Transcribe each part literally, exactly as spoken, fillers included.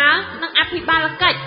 បាលនិងអភិបាលកិច្ច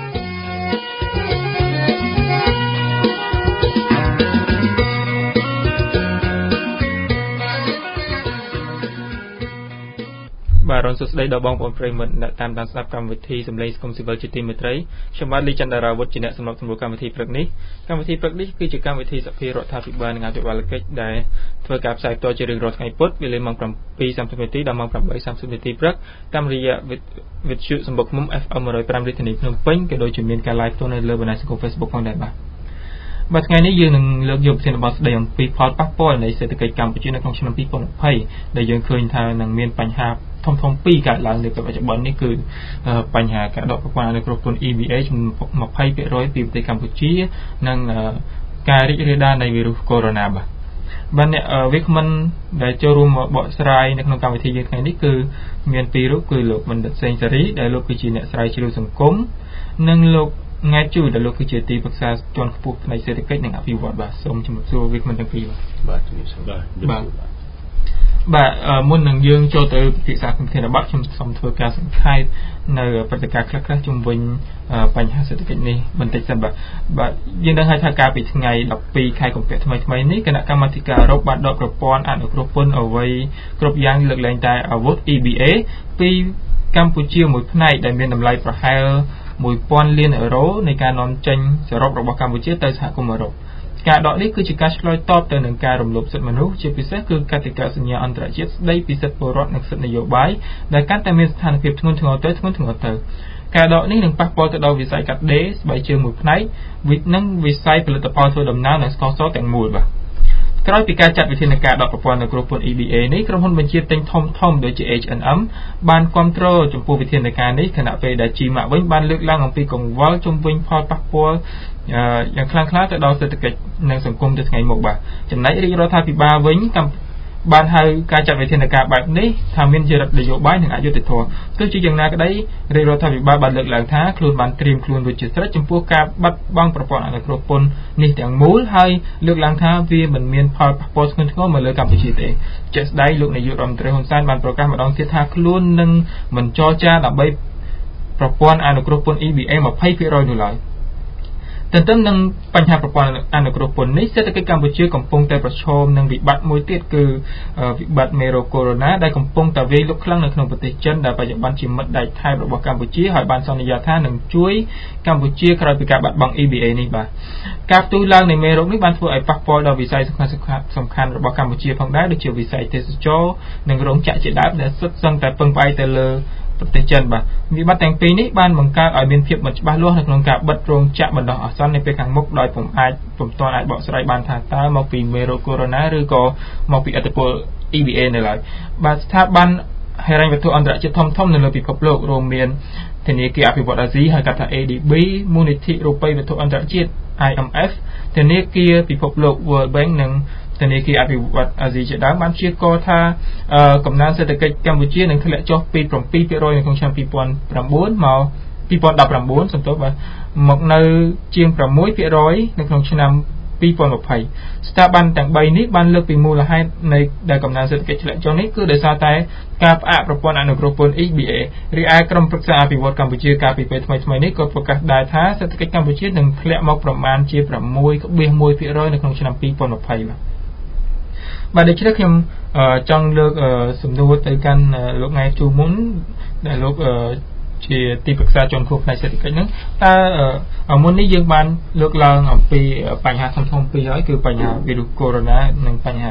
បាទរនសុស្ដីដល់បងប្អូនប្រិយមិត្តអ្នកតាមដានស្ដាប់កម្មវិធីសម្លេងសង្គមស៊ីវិលជាទីមេត្រីខ្ញុំបាទលីចន្ទរាវុធជាអ្នកសម្របសម្រួលកម្មវិធីព្រឹកនេះកម្មវិធីព្រឹកនេះគឺជាកម្មវិធីសភារដ្ឋាភិបាលនិងអភិបាលកិច្ចដែលធ្វើការផ្សាយផ្ទាល់ជារៀងរាល់ថ្ងៃពុធវេលាម៉ោង seven thirty នាទីដល់ម៉ោង eight thirty នាទីព្រឹកតាមរយៈវិទ្យុសម្បុកឃុំ F M one oh five រាជធានីភ្នំពេញក៏ដូចជាមានការ live ផ្ទាល់នៅលើបណ្ដាញសង្គម Facebook ផងដែរបាទបាទថ្ងៃនេះយើងនឹងលើកយកប្រធានបទស្ដីអំពីផលប៉ះពាល់នៃសេដ្ឋកិច្ចកម្ពុជានៅក្នុងឆ្នាំtwenty twentyដែលយើងឃើញថានឹងមានបញ្ហាធំធំពីរកើតឡើងនៅពេលបច្ចុប្បន្ននេះគឺបញ្ហាការដកប្រព័ន្ធអនុគ្រោះពន្ធ E B A ចំនួនtwenty percent ពីប្រទេសកម្ពុជានិងការរីករាលដាលនៃវីរុសកូវីដ -19 បាទបាទអ្នកវាគ្មិនដែលចូលរួមបកស្រាយនៅក្នុងកម្មវិធីយើងថ្ងៃនេះគឺមានពីររូបគឺលោកបណ្ឌិតសេងសេរីដែលលោកគឺជាអ្នកស្រាវជ្រាវសង្គមនិងលោកង៉ែតជួយដែលលោកគឺជាទីប្រឹក្សាជាន់ខ្ពស់ផ្នែកសេដ្ឋកិច្ចនិងអភិវឌ្ឍបាទសូមជំរាបសួរវាគ្មិនទាំងពីរបាទជំរាបសួរបាទបាទបាទមុននឹងយើងចូលទៅពិភាក្សាពីប្រធានបទខ្ញុំសូមធ្វើការសង្ខេបនៅព្រឹត្តិការណ៍ខ្លះៗជុំវិញបញ្ហាសេដ្ឋកិច្ចនេះបន្តិចសិនបាទបាទយើងដឹងហើយថាកាលពីថ្ងៃtwelveខែកុម្ភៈថ្មីថ្មីនេះគណៈកម្មាធិការអឺរ៉ុបបានដកប្រព័ន្ធអនុគ្រោះពន្ធអ្វីគ្រប់យ៉ាងលើកលែងតែអាវុធ E B A ពីកម្ពុជាមួយផ្នែកដែលមានតម្លៃប្រហែលone thousandលានអឺរ៉ូនៃការនាំចេញសរុបរបស់កម្ពុជាទៅសហគមន៍អឺរ៉ុបការដកនេះគឺជាការឆ្លើយតបទៅនឹងការរំលោភសិទ្ធិមនុស្សជាពិសេសគឺកតិកាសញ្ញាអន្តរជាតិស្តីពីសិទ្ធិពលរដ្ឋនិងសិទ្ធិនយោបាយដែលកាន់តែមានស្ថានភាពធ្ងន់ធ្ងរទៅធ្ងន់ធ្ងរទៅការដកនេះនឹងប៉ះពាល់ទៅដល់វិស័យកាត់ដេរស្បែកជើងមួយផ្នែកនិងវិស័យផលិតផលធ្វើដំណើរនិងស្ករសទាំងមូលបាទក្រោយពីការចាត់វិធានការដកប្រព័ន្ធអនុគ្រោះពន្ធ E B A នេះក្រុមហ៊ុនបញ្ជាទិញធំធំដូចជា H and M បានគ្រប់គ្រងចំពោះវិធានការនេះខណៈពេលដែល G Mark វិញបានលើកឡើងអំពីកង្វល់ជំវិញផលប៉ះពាល់យ៉ាងខ្លាំងក្លាទៅដល់សេដ្ឋកិច្ចនិងសង្គមទៅថ្ងៃមុខបាទចំណែករាជរដ្ឋាភិបាលវិញបានហៅការចាត់វិធានការបែបនេះថាមានជារដ្ឋនយោបាយនិងអយុត្តិធម៌ទោះជាយ៉ាងណាក្តីរាជរដ្ឋាភិបាលបានលើកឡើងថាខ្លួនបានត្រៀមខ្លួនរួចជាស្រេចចំពោះការបាត់បង់ប្រព័ន្ធអនុគ្រោះពន្ធនេះទាំងមូលហើយលើកឡើងថាវាមិនមានផលប៉ះពាល់ធ្ងន់ធ្ងរមកលើកម្ពុជាទេជាក់ស្ដែងលោកនាយករដ្ឋមន្ត្រីហ៊ុនសែនបានប្រកាសម្ដងទៀតថាខ្លួននឹងមិនចរចាដើម្បីប្រព័ន្ធអនុគ្រោះពន្ធ E B A twenty percent នោះឡើយទន្ទឹមនឹងបញ្ហាប្រព័ន្ធអនុគ្រោះពន្ធនេះសេដ្ឋកិច្ចកម្ពុជាកំពុងតែប្រឈមនឹងវិបត្តិមួយទៀតគឺវិបត្តិមេរោគកូវីដ -19 ដែលកំពុងតែវាយលុកខ្លាំងនៅក្នុងប្រទេសចិនដែលបច្ចុប្បន្នជាមិត្តដៃថែបរបស់កម្ពុជាហើយបានសន្យាថានឹងជួយកម្ពុជាក្រោយពីការបាត់បង់ E B A នេះបាទការផ្ទុះឡើងនៃមេរោគនេះបានធ្វើឲ្យប៉ះពាល់ដល់វិស័យសំខាន់សំខាន់របស់កម្ពុជាផងដែរដូចជាវិស័យទេសចរណ៍និងរោងចក្រជាដើមដែលសុទ្ធសឹងតែពឹងផ្អែកទៅលើប្រទេសចិនបាទវិបត្តិទាំងពីរនេះបានបង្កើតឲ្យមានភាពមិនច្បាស់លាស់នៅក្នុងការបិទរោងចក្របណ្ដោះអាសន្ននៅពេលខាងមុខដោយពុំអាចពុំទាន់អាចបកស្រាយបានថាតើមកពីមេរោគកូវីដ -19 ឬក៏មកពីឥទ្ធិពល E B A នៅឡើយបាទស្ថាប័នហិរញ្ញវត្ថុអន្តរជាតិធំធំនៅលើពិភពលោករួមមានធនាគារអភិវឌ្ឍន៍អាស៊ីហៅកាត់ថា A D B មូលនិធិរូបិយវត្ថុអន្តរជាតិ I M F ធនាគារពិភពលោក World Bank និងធនាគារអភិវឌ្ឍន៍អាស៊ីជាដើមបានព្យាករណ៍ថាកំណើនសេដ្ឋកិច្ចកម្ពុជានឹងធ្លាក់ចុះពីseven percent នៅក្នុងឆ្នាំtwo thousand nineមកtwo thousand nineteenសំទោសបាទមកនៅជាងsix percent នៅក្នុងឆ្នាំtwenty twentyស្ថាប័នទាំងបីនេះបានលើកពីមូលហេតុនៃដែលកំណើនសេដ្ឋកិច្ចធ្លាក់ចុះនេះគឺដោយសារតែការផ្អាកប្រព័ន្ធអនុគ្រោះពន្ធ E B A រីឯក្រុមប្រឹក្សាអភិវឌ្ឍន៍កម្ពុជាកាលពីពេលថ្មីៗនេះក៏ប្រកាសដែរថាសេដ្ឋកិច្ចកម្ពុជានឹងធ្លាក់មកប្រមាណជាsix point one percent នៅក្នុងឆ្នាំtwenty twentyបាទបាទដូច្នេះខ្ញុំចង់លើកសំណួរទៅកាន់លោកង៉ែជូមុនដែលលោកជាទីប្រឹក្សាជាន់ខ្ពស់ផ្នែកសេដ្ឋកិច្ចហ្នឹងតើមុននេះយើងបានលើកឡើងអំពីបញ្ហាធំធំពីរហើយគឺបញ្ហាវីរុសកូវីដ -19 និងបញ្ហា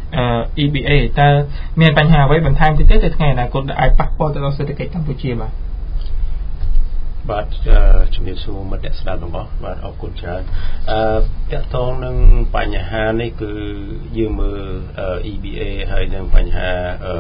E B A តើមានបញ្ហាអ្វីបន្ថែមទៀតទេទៅថ្ងៃអនាគតដែលអាចប៉ះពាល់ទៅដល់សេដ្ឋកិច្ចកម្ពុជាបាទបាទជំរាបសួរមិត្តអ្នកស្ដាប់ទាំងអស់បាទអរគុណច្រើនអឺតកតងនឹងបញ្ហានេះគឺយើងមើល E B A ហើយនឹងបញ្ហា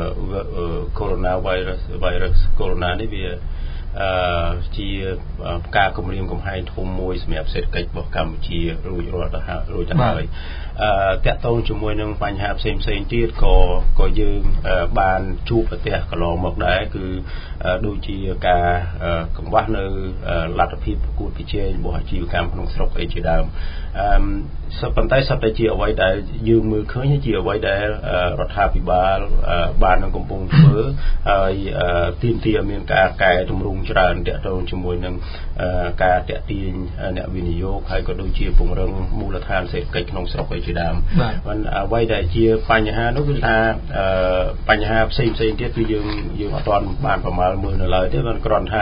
Coronavirus virus Corona នេះវាអឺជាការគម្រាមកំហែងធំមួយសម្រាប់សេដ្ឋកិច្ចរបស់កម្ពុជារួចរាល់ទៅហើយរួចទៅហើយអឺតកតងជាមួយនឹងបញ្ហាផ្សេងផ្សេងទៀតក៏ក៏យើងបានជួបប្រទះកន្លងមកដែរគឺដូចជាការកង្វះនៅលទ្ធភាពប្រកួតប្រជែងរបស់អាជីវកម្មក្នុងស្រុកអីជាដើមអឺប៉ុន្តែសត្វតែជាអ្វីដែលយើងមើលឃើញជាអ្វីដែលរដ្ឋាភិបាលបាននឹងកំពុងធ្វើហើយទាមទារមានការកែតម្រង់ច្រើនទាក់ទងជាមួយនឹងការតាក់ទាញអ្នកវិនិយោគហើយក៏ដូចជាពង្រឹងមូលដ្ឋានសេដ្ឋកិច្ចក្នុងស្រុកឯជាដើមមិនអ្វីដែលជាបញ្ហានោះគឺថាបញ្ហាផ្សេងផ្សេងទៀតគឺយើងយើងអត់ទាន់បានប្រមាលមើលនៅឡើយទេមិនគ្រាន់ថា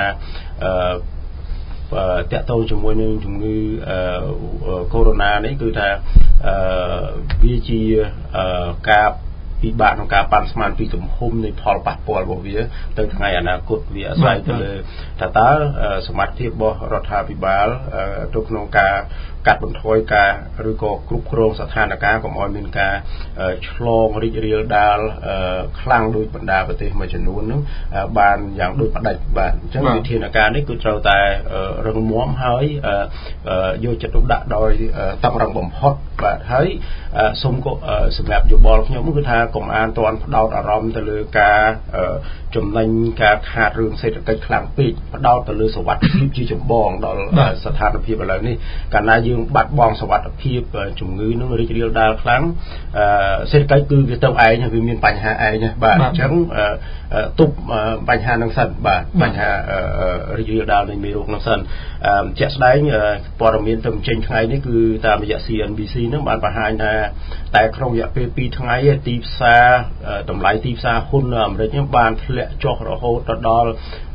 តាក់ទងជាមួយនឹងជំងឺកូវីដ នេះគឺថាវាជាការពិបាកក្នុងការប៉ាន់ស្មានពីទំហំនៃផលប៉ះពាល់របស់វាទៅថ្ងៃអនាគតវាអាស្រ័យទៅលើថាតើសមត្ថភាពរបស់រដ្ឋាភិបាលទៅក្នុងការកាត់បន្ថយការឬក៏គ្រប់គ្រងស្ថានភាពកុំឲ្យមានការឆ្លងរីករាលដាលខ្លាំងដោយបណ្ដាប្រទេសមួយចំនួននោះបានយ៉ាងដូចផ្ដាច់បាទអញ្ចឹងវិធានការនេះគឺត្រូវតែរឹងមាំហើយយកចិត្តទុកដាក់ដោយតឹងរ៉ឹងបំផុតបាទហើយសូមក៏សម្រាប់យោបល់ខ្ញុំគឺថាកុំអានតន់ផ្ដោតអារម្មណ៍ទៅលើការចំណេញការខាតរឿងសេដ្ឋកិច្ចខ្លាំងពេកផ្ដោតទៅលើសុវត្ថិភាពជាចម្បងដល់ស្ថានភាពឥឡូវនេះកាលណាយើងបាត់បង់សុវត្ថិភាពជំងឺនឹងរីករាលដាលខ្លាំងសេដ្ឋកិច្ចគឺវាទៅឯងវាមានបញ្ហាឯងបាទអញ្ចឹងទប់បញ្ហានឹងសិនបាទបញ្ហារីករាលដាលនៃមេរោគនឹងសិនជាក់ស្ដែងព័ត៌មានទៅចេញថ្ងៃនេះគឺតាមរយៈ C N B C នឹងបានបង្ហាញថាតែក្នុងរយៈពេលពីរថ្ងៃទីផ្សារតម្លៃទីផ្សារហ៊ុននៅអាមេរិកនេះបានធ្លាក់ចុះរហូតដល់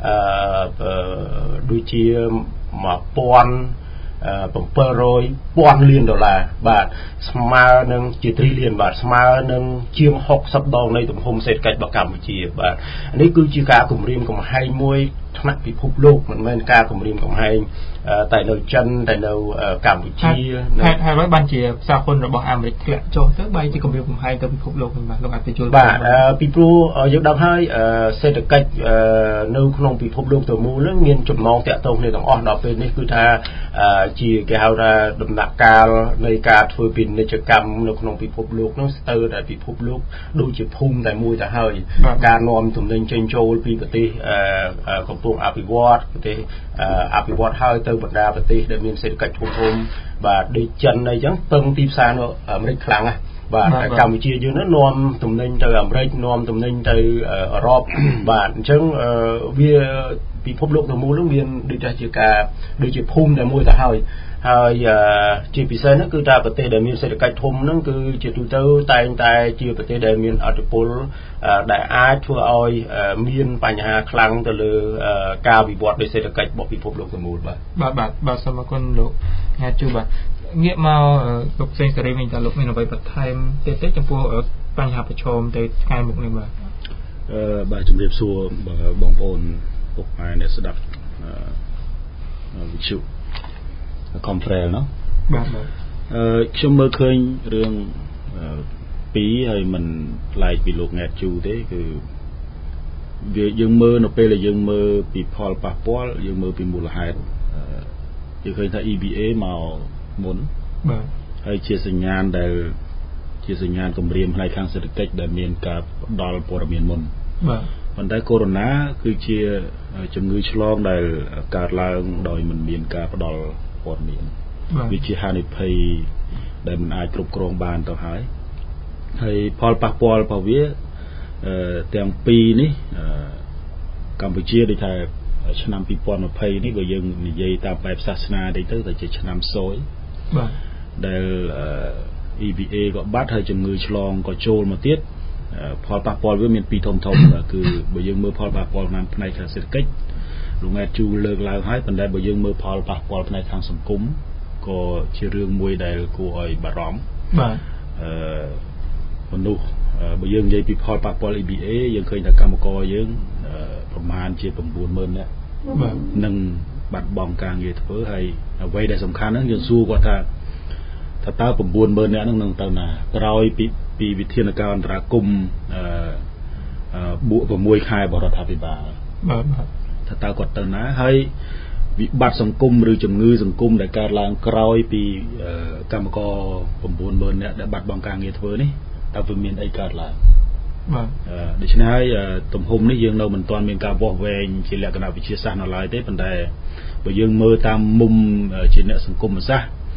ដូចជាmột nghìn bảy trămលានដុល្លារបាទស្មើនឹងជា trillion បាទស្មើនឹងជាង60ដងនៃទំហំសេដ្ឋកិច្ចរបស់កម្ពុជាបាទនេះគឺជាការគម្រាមកំហែងមួយថ្នាក់ពិភពលោកមិនមែនការគម្រាមកំហែងតែនៅចិនតែនៅកម្ពុជាហើយហើយបានជាផ្សារហ៊ុនរបស់អាមេរិកធ្លាក់ចុះទៅបែរជាគម្រាមកំហែងទៅពិភពលោកវិញបាទលោកអាចបញ្យល់បាទពីព្រោះយើងដឹងហើយសេដ្ឋកិច្ចនៅក្នុងពិភពលោកទៅមូលនឹងមានចំណងតាក់ទងគ្នាទាំងអស់ដល់ពេលនេះគឺថាជាគេហៅថាដំណាក់កាលនៃការធ្វើពាណិជ្ជកម្មនៅក្នុងពិភពលោកនោះស្ទើរតែពិភពលោកដូចជាភូមិតែមួយទៅហើយការនាំទំនិញចេញចូលពីប្រទេសកំពុងអភិវឌ្ឍប្រទេសអភិវឌ្ឍហើយទៅបណ្ដាប្រទេសដែលមានសេដ្ឋកិច្ចធំធំបាទដូចចិនអីចឹងពឹងទីផ្សារនៅអាមេរិកខ្លាំងណាស់បាទកម្ពុជាយើងនោះនាំទំនិញទៅអាមេរិកនាំទំនិញទៅអឺរ៉ុបបាទអញ្ចឹងវាពិភពលោកទាំងមូលនោះមានដូចថាជាការដូចជាភូមិតែមួយទៅហើយហើយជាពិសេសនោះគឺថាប្រទេសដែលមានសេដ្ឋកិច្ចធំហ្នឹងគឺជាទូទៅតែងតែជាប្រទេសដែលមានអធិបុលដែលអាចធ្វើឲ្យមានបញ្ហាខ្លាំងទៅលើការវិវត្តនៃសេដ្ឋកិច្ចរបស់ពិភពលោកទាំងមូលបាទបាទបាទបាទសូមអរគុណលោកញ៉ាជូបាទងាកមកលោកផ្សេងសេរីវិញតើលោកមានអ្វីបន្ថែមទៀតទេចំពោះបញ្ហាប្រឈមទៅថ្ងៃមុខនេះបាទអឺបាទជំរាបសួរបងប្អូនពុកម៉ែអ្នកស្ដាប់វិទ្យុComprel เนาะបាទបាទអឺខ្ញុំមើលឃើញរឿងពីរហើយមិនផ្លែកពីលោកណែតជូទេគឺវាយើងមើលនៅពេលដែលយើងមើលពីផលប៉ះពាល់យើងមើលពីមូលហេតុយើងឃើញថា E B A មកមុនបាទហើយជាសញ្ញាណដែលជាសញ្ញាណគម្រាមផ្នែកខាងសេដ្ឋកិច្ចដែលមានការផ្ដល់ព័ត៌មានមុនបាទប៉ុន្តែកូវីដ គឺជាជំងឺឆ្លងដែលកើតឡើងដោយមិនមានការផ្ដល់ព័ត៌មានវាជាហានិភ័យដែលមិនអាចគ្រប់គ្រងបានទៅហើយហើយផលប៉ះពាល់របស់វាទាំងពីរនេះកម្ពុជាដូចថាឆ្នាំពីរពាន់ម្ភៃនេះបើយើងនិយាយតាមបែបសាសនាតិចទៅតែជាឆ្នាំសូយបាទដែល E B A ក៏បាត់ហើយជំងឺឆ្លងក៏ចូលមកទៀតផលប៉ះពាល់វាមានពីរធំធំគឺបើយើងមើលផលប៉ះពាល់តាមផ្នែកសេដ្ឋកិច្ចលោកអ្នកជួលើកឡើងហើយប៉ុន្តែបើយើងមើលផលប៉ះពាល់ផ្នែកខាងសង្គមក៏ជារឿងមួយដែលគួរឲ្យបារម្ភបាទអឺមនុស្សបើយើងនិយាយពីផលប៉ះពាល់ E B A យើងឃើញថាកម្មករយើងប្រមាណជា៩ម៉ឺននាក់បាទនឹងបាត់បង់ការងារធ្វើហើយអ្វីដែលសំខាន់ហ្នឹងយើងសួរគាត់ថាថាតើ៩ម៉ឺននាក់ហ្នឹងនឹងទៅណាក្រោយពីពីវិធានការអន្តរាគមន៍អឺបួក៦ខែរបស់រដ្ឋាភិបាលបាទថាតើគាត់ទៅណាហើយវិបត្តិសង្គមឬជំងឺសង្គមដែលកើតឡើងក្រោយពីកម្មករ៩ម៉ឺននាក់ដែលបាត់បង់ការងារធ្វើនេះតើវាមានអីកើតឡើងបាទដូច្នេះហើយទំហំនេះយើងនៅមិនទាន់មានការវាស់វែងជាលក្ខណៈវិទ្យាសាស្ត្រនៅឡើយទេប៉ុន្តែបើយើងមើលតាមមុំជាអ្នកសង្គមសាស្ត្រ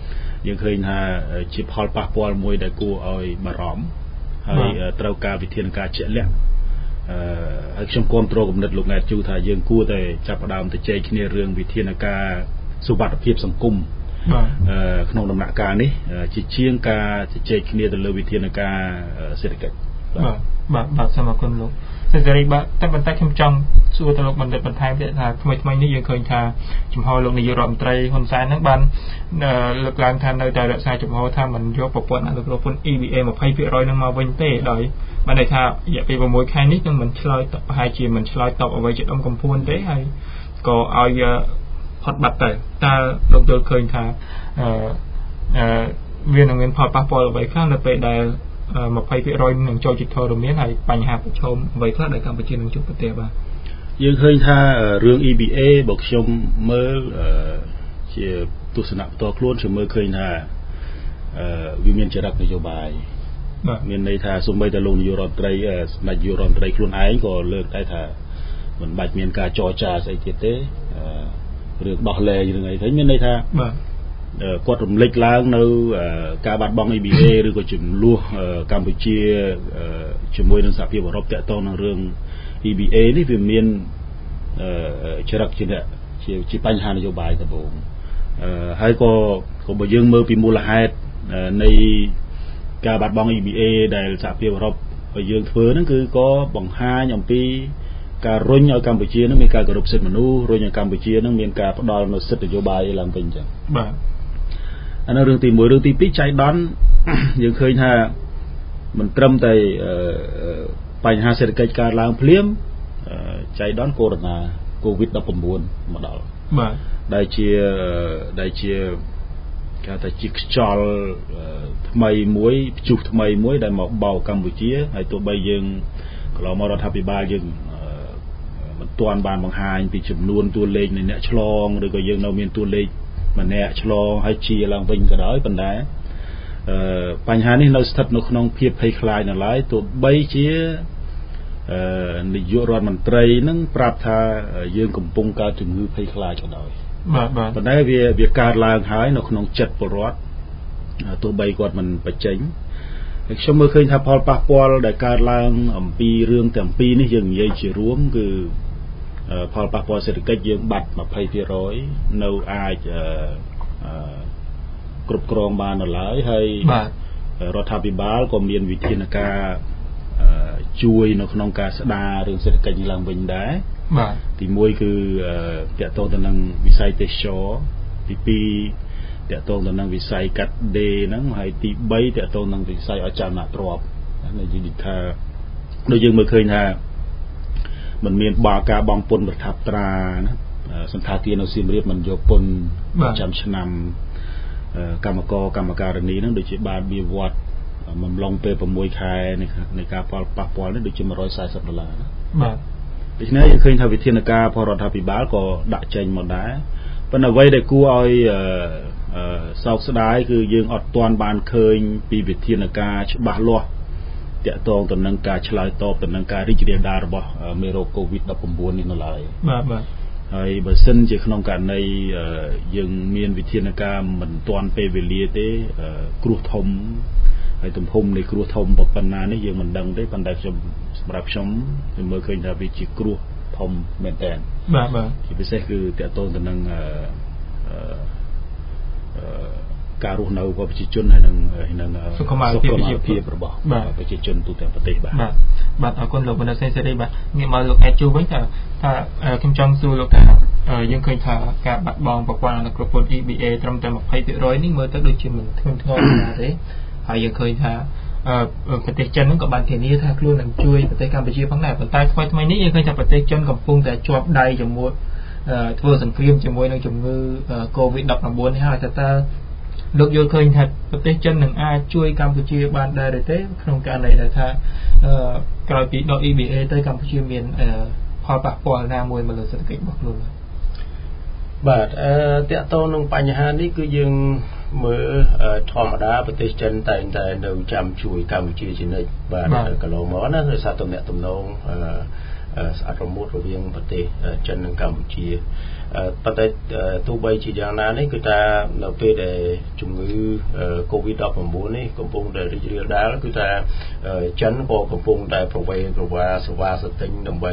យើងឃើញថាជាផលប៉ះពាល់មួយដែលគួរឲ្យបារម្ភហើយត្រូវការវិធានការជាក់លាក់អឺហើយខ្ញុំគាំទ្រគំនិតលោកណែតជូថាយើងគួរតែចាប់ផ្ដើមទៅជែកគ្នារឿងវិធានការសុវត្ថិភាពសង្គមក្នុងដំណាក់កាលនេះជាជាងការជជែកគ្នាទៅលើវិធានការសេដ្ឋកិច្ចបាទបាទបាទសូមអរគុណលោកសេរីបាទតែប៉ុន្តែខ្ញុំចង់សួរទៅលោកបណ្ឌិតបន្ថែមទៀតថាថ្មីថ្មីនេះយើងឃើញថាចំហលោកនាយករដ្ឋមន្ត្រីហ៊ុនសែនហ្នឹងបានលើកឡើងថានៅតែរក្សាចំហថាមិនយកប្រព័ន្ធអនុគ្រោះពន្ធ E B A ยี่สิบเปอร์เซ็นต์ នឹងមកវិញទេដោយបានន័យថារយៈពេលหกខែនេះនឹងមិនឆ្លើយតបប្រហែលជាមិនឆ្លើយតបអ្វីជាដុំកំភួនទេហើយក៏ឲ្យវាផុតបាត់ទៅតើលោកយល់ឃើញថាអឺអឺវានឹងមានផលប៉ះពាល់អ្វីខ្លះនៅពេលដែលยี่สิบเปอร์เซ็นต์ នឹងចូលជាធរមានហើយបញ្ហាប្រឈមអ្វីខ្លះដែលកម្ពុជានឹងជួបប្រទះបាទយើងឃើញថារឿង E B A បើខ្ញុំមើលជាទស្សនៈផ្ទាល់ខ្លួនខ្ញុំមើលឃើញថាអឺវាមានចរិតនយោបាយមានន័យថាសូម្បីតែលោកនាយករដ្ឋមន្ត្រីស្ដេចនាយករដ្ឋមន្ត្រីខ្លួនឯងក៏លើកដែរថាមិនបាច់មានការចរចាស្អីទៀតទេរឿងដោះលែងរឿងអីទៅមានន័យថាបាទគាត់រំលេចឡើងនៅការបាត់បង់ E B A ឬក៏ចំនួនកម្ពុជាជាមួយនឹងសហភាពអឺរ៉ុបតាក់ទងនឹងរឿង E B A នេះវាមានចរិតជាជាជាបញ្ហានយោបាយដំបូងហើយក៏ក៏បើយើងមើលពីមូលហេតុនៃការបាត់បង់ E B A ដែលសហភាពអឺរ៉ុបឲ្យយើងធ្វើហ្នឹងគឺក៏បង្ហាញអំពីការរុញឲ្យកម្ពុជានឹងមានការគោរពសិទ្ធិមនុស្សរុញឲ្យកម្ពុជានឹងមានការផ្ដល់នូវសិទ្ធិនយោបាយឡើងវិញអញ្ចឹងបាទអានោះរឿងទីមួយរឿងទីពីរចៃដន្យយើងឃើញថាមិនត្រឹមតែបញ្ហាសេដ្ឋកិច្ចកើតឡើងភ្លាមចៃដន្យកូវីដ កូវីដ ដប់ប្រាំបួន មកដល់បាទដែលជាដែលជាគេថាជាខ្យល់ថ្មីមួយព្យុះថ្មីមួយដែលមកបោកកម្ពុជាហើយទោះបីយើងកន្លងមករដ្ឋាភិបាលយើងមិនទាន់បានបង្ហាញពីចំនួនតួលេខនៃអ្នកឆ្លងឬក៏យើងនៅមានតួលេខម្នាក់ឆ្លងហើយជាឡើងវិញក៏ដោយប៉ុន្តែអឺបញ្ហានេះនៅស្ថិតនៅក្នុងភាពភ័យខ្លាចនៅឡើយទោះបីជាអឺនាយករដ្ឋមន្ត្រីនឹងប្រាប់ថាយើងកំពុងកើតជំងឺភ័យខ្លាចក៏ដោយបាទបាទប៉ុន្តែវាវាកើតឡើងហើយនៅក្នុងចិត្តពលរដ្ឋទោះបីគាត់មិនបញ្ចេញហើយខ្ញុំមើលឃើញថាផលប៉ះពាល់ដែលកើតឡើងអំពីរឿងទាំងពីរនេះយើងនិយាយជារួមគឺផលប៉ះពាល់សេដ្ឋកិច្ចយើងបាត់ยี่สิบเปอร์เซ็นต์ នៅអាចគ្រប់គ្រងបាននៅឡើយហើយរដ្ឋាភិបាលក៏មានវិធានការជួយនៅក្នុងការស្ដាររឿងសេដ្ឋកិច្ចឡើងវិញដែរបាទទីមួយគឺតាក់ទងទៅនឹងវិស័យទេសចរទីពីរតាក់ទងទៅនឹងវិស័យកាត់ដេរហ្នឹងហើយទីបីតាក់ទងនឹងវិស័យអចលនទ្រព្យនិយាយថាដូចយើងមើលឃើញថាมันមានបាកាបងពុនប្រថាប់ត្រាណាសន្តាគារនៅសៀមរាបមិនយកពុនចាំឆ្នាំកម្មករកម្មការិនីហ្នឹងដូចជាបានវាវត្តបំឡុងពេល6ខែនៃការផលប៉ះពាល់នេះដូចជាone hundred fortyដុល្លារណាបាទដូច្នេះយើងឃើញថាវិធានការរបស់រដ្ឋាភិបាលក៏ដាក់ចេញមកដែរប៉ុន្តែអ្វីដែលគួរឲ្យសោកស្ដាយគឺយើងអត់ទាន់បានឃើញពីវិធានការច្បាស់លាស់តាក់ទងទៅនឹងការឆ្លើយតបទៅនឹងការរីករាលដាលរបស់មេរោគ កូវីដ ដប់ប្រាំបួន នេះនៅឡើយបាទបាទហើយបើសិនជាក្នុងករណីយើងមានវិធានការមិនទាន់ពេលវេលាទេគ្រោះធំហើយទំហំនៃគ្រោះធំប៉ុណ្ណានេះយើងមិនដឹងទេប៉ុន្តែខ្ញុំសម្រាប់ខ្ញុំខ្ញុំមើលឃើញថាវាជាគ្រោះធំមែនតើបាទបាទជាពិសេសគឺតាក់ទងទៅនឹងការរស់នៅរបស់ប្រជាជនហើយនឹងនឹងសុខុមាលភាពរបស់ប្រជាជនទូទាំងប្រទេសបាទបាទបាទអរគុណលោកបណ្ឌិតសេនស៊ូរីបាទងាកមកលោកអេជូវិញថាថាខ្ញុំចង់សួរលោកថាយើងឃើញថាការបាត់បង់ប្រព័ន្ធអនុគ្រោះពន្ធ E B A ត្រឹមតែยี่สิบเปอร์เซ็นต์ នេះមើលទៅដូចជាមិនធ្ងន់ធ្ងរណាស់ទេហើយយើងឃើញថាប្រទេសចិនហ្នឹងក៏បានធានាថាខ្លួននឹងជួយប្រទេសកម្ពុជាផងដែរប៉ុន្តែថ្មីថ្មីនេះយើងឃើញថាប្រទេសចិនកំពុងតែជាប់ដៃជាមួយធ្វើសង្គ្រាមជាមួយនឹងជំងឺ កូវីដ ដប់ប្រាំបួន នេះហើយតើតើលោកយល់ឃើញថាប្រទេសចិននឹងអាចជួយកម្ពុជាបានដែរទេក្នុងករណីដែលថាក្រោយពីដក E B A ទៅកម្ពុជាមានផលប៉ះពាល់ណាមួយមកលើសេដ្ឋកិច្ចរបស់ខ្លួនបាទអឺតាក់ទងនឹងបញ្ហានេះគឺយើងមើលធម្មតាប្រទេសចិនតែងតែនៅចាំជួយកម្ពុជាជានិច្ចបាទកន្លងមកណាដោយសារទំនាក់ទំនងស្អាតរមួតរវាងប្រទេសចិននិងកម្ពុជាប៉ុន្តែទោះបីជាយ៉ាងណានេះគឺថានៅពេលដែលជំងឺ COVID ដប់ប្រាំបួន នេះកំពុងតែរីករាលដាលគឺថាចិនក៏កំពុងតែប្រវេប្រវាសេវាសទិញដើម្បី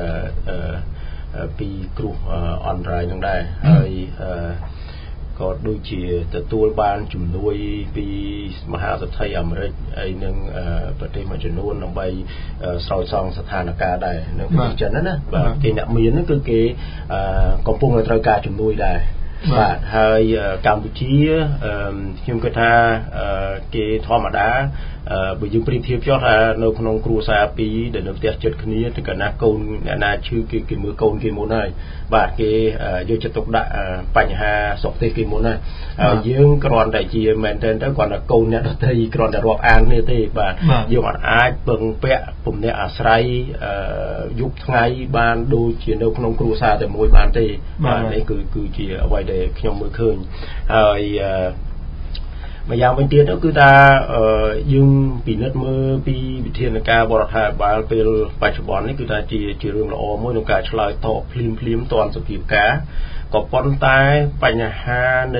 ពីគ្រោះអន្តរាយនឹងដែរហើយក៏ដូចជាទទួលបានជំនួយពីមហាសេដ្ឋីអាមេរិកហើយនឹងប្រទេសមួយចំនួនដើម្បីស្រោចស្រង់ស្ថានភាពដែរនៅប្រទេសចិនណាបាទគេអ្នកមានគឺគេកំពុងតែត្រូវការជំនួយដែរបាទហើយកម្ពុជាខ្ញុំគិតថាគេធម្មតាបើយើងប្រៀបធៀបចុះថានៅក្នុងគ្រួសារពីរដែលនៅផ្ទះចិត្តគ្នាទៅកណាកូនអ្នកណាឈឺគេគេមើលកូនគេមុនហើយបាទគេយកចិត្តទុកដាក់បញ្ហាសុខភាពគេមុនហើយហើយយើងគ្រាន់តែជាមែនទែនទៅគ្រាន់តែកូនអ្នកដទៃគ្រាន់តែរាប់អានគ្នាទេបាទយើងអត់អាចពឹងពាក់ពំនាក់អាស្រ័យយប់ថ្ងៃបានដូចជានៅក្នុងគ្រួសារតែមួយបានទេបាទនេះគឺគឺជាអ្វីដែលខ្ញុំមើលឃើញហើយម្យ៉ាងវិញទៀតគឺថាយើងពិនិត្យមើលពីវិធានការបរដ្ឋាភិបាលពេលបច្ចុប្បន្ននេះគឺថាជាជារឿងល្អមួយក្នុងការឆ្លើយតបភ្លាមភ្លាមទាន់សភាពការក៏ប៉ុន្តែបញ្ហានៃ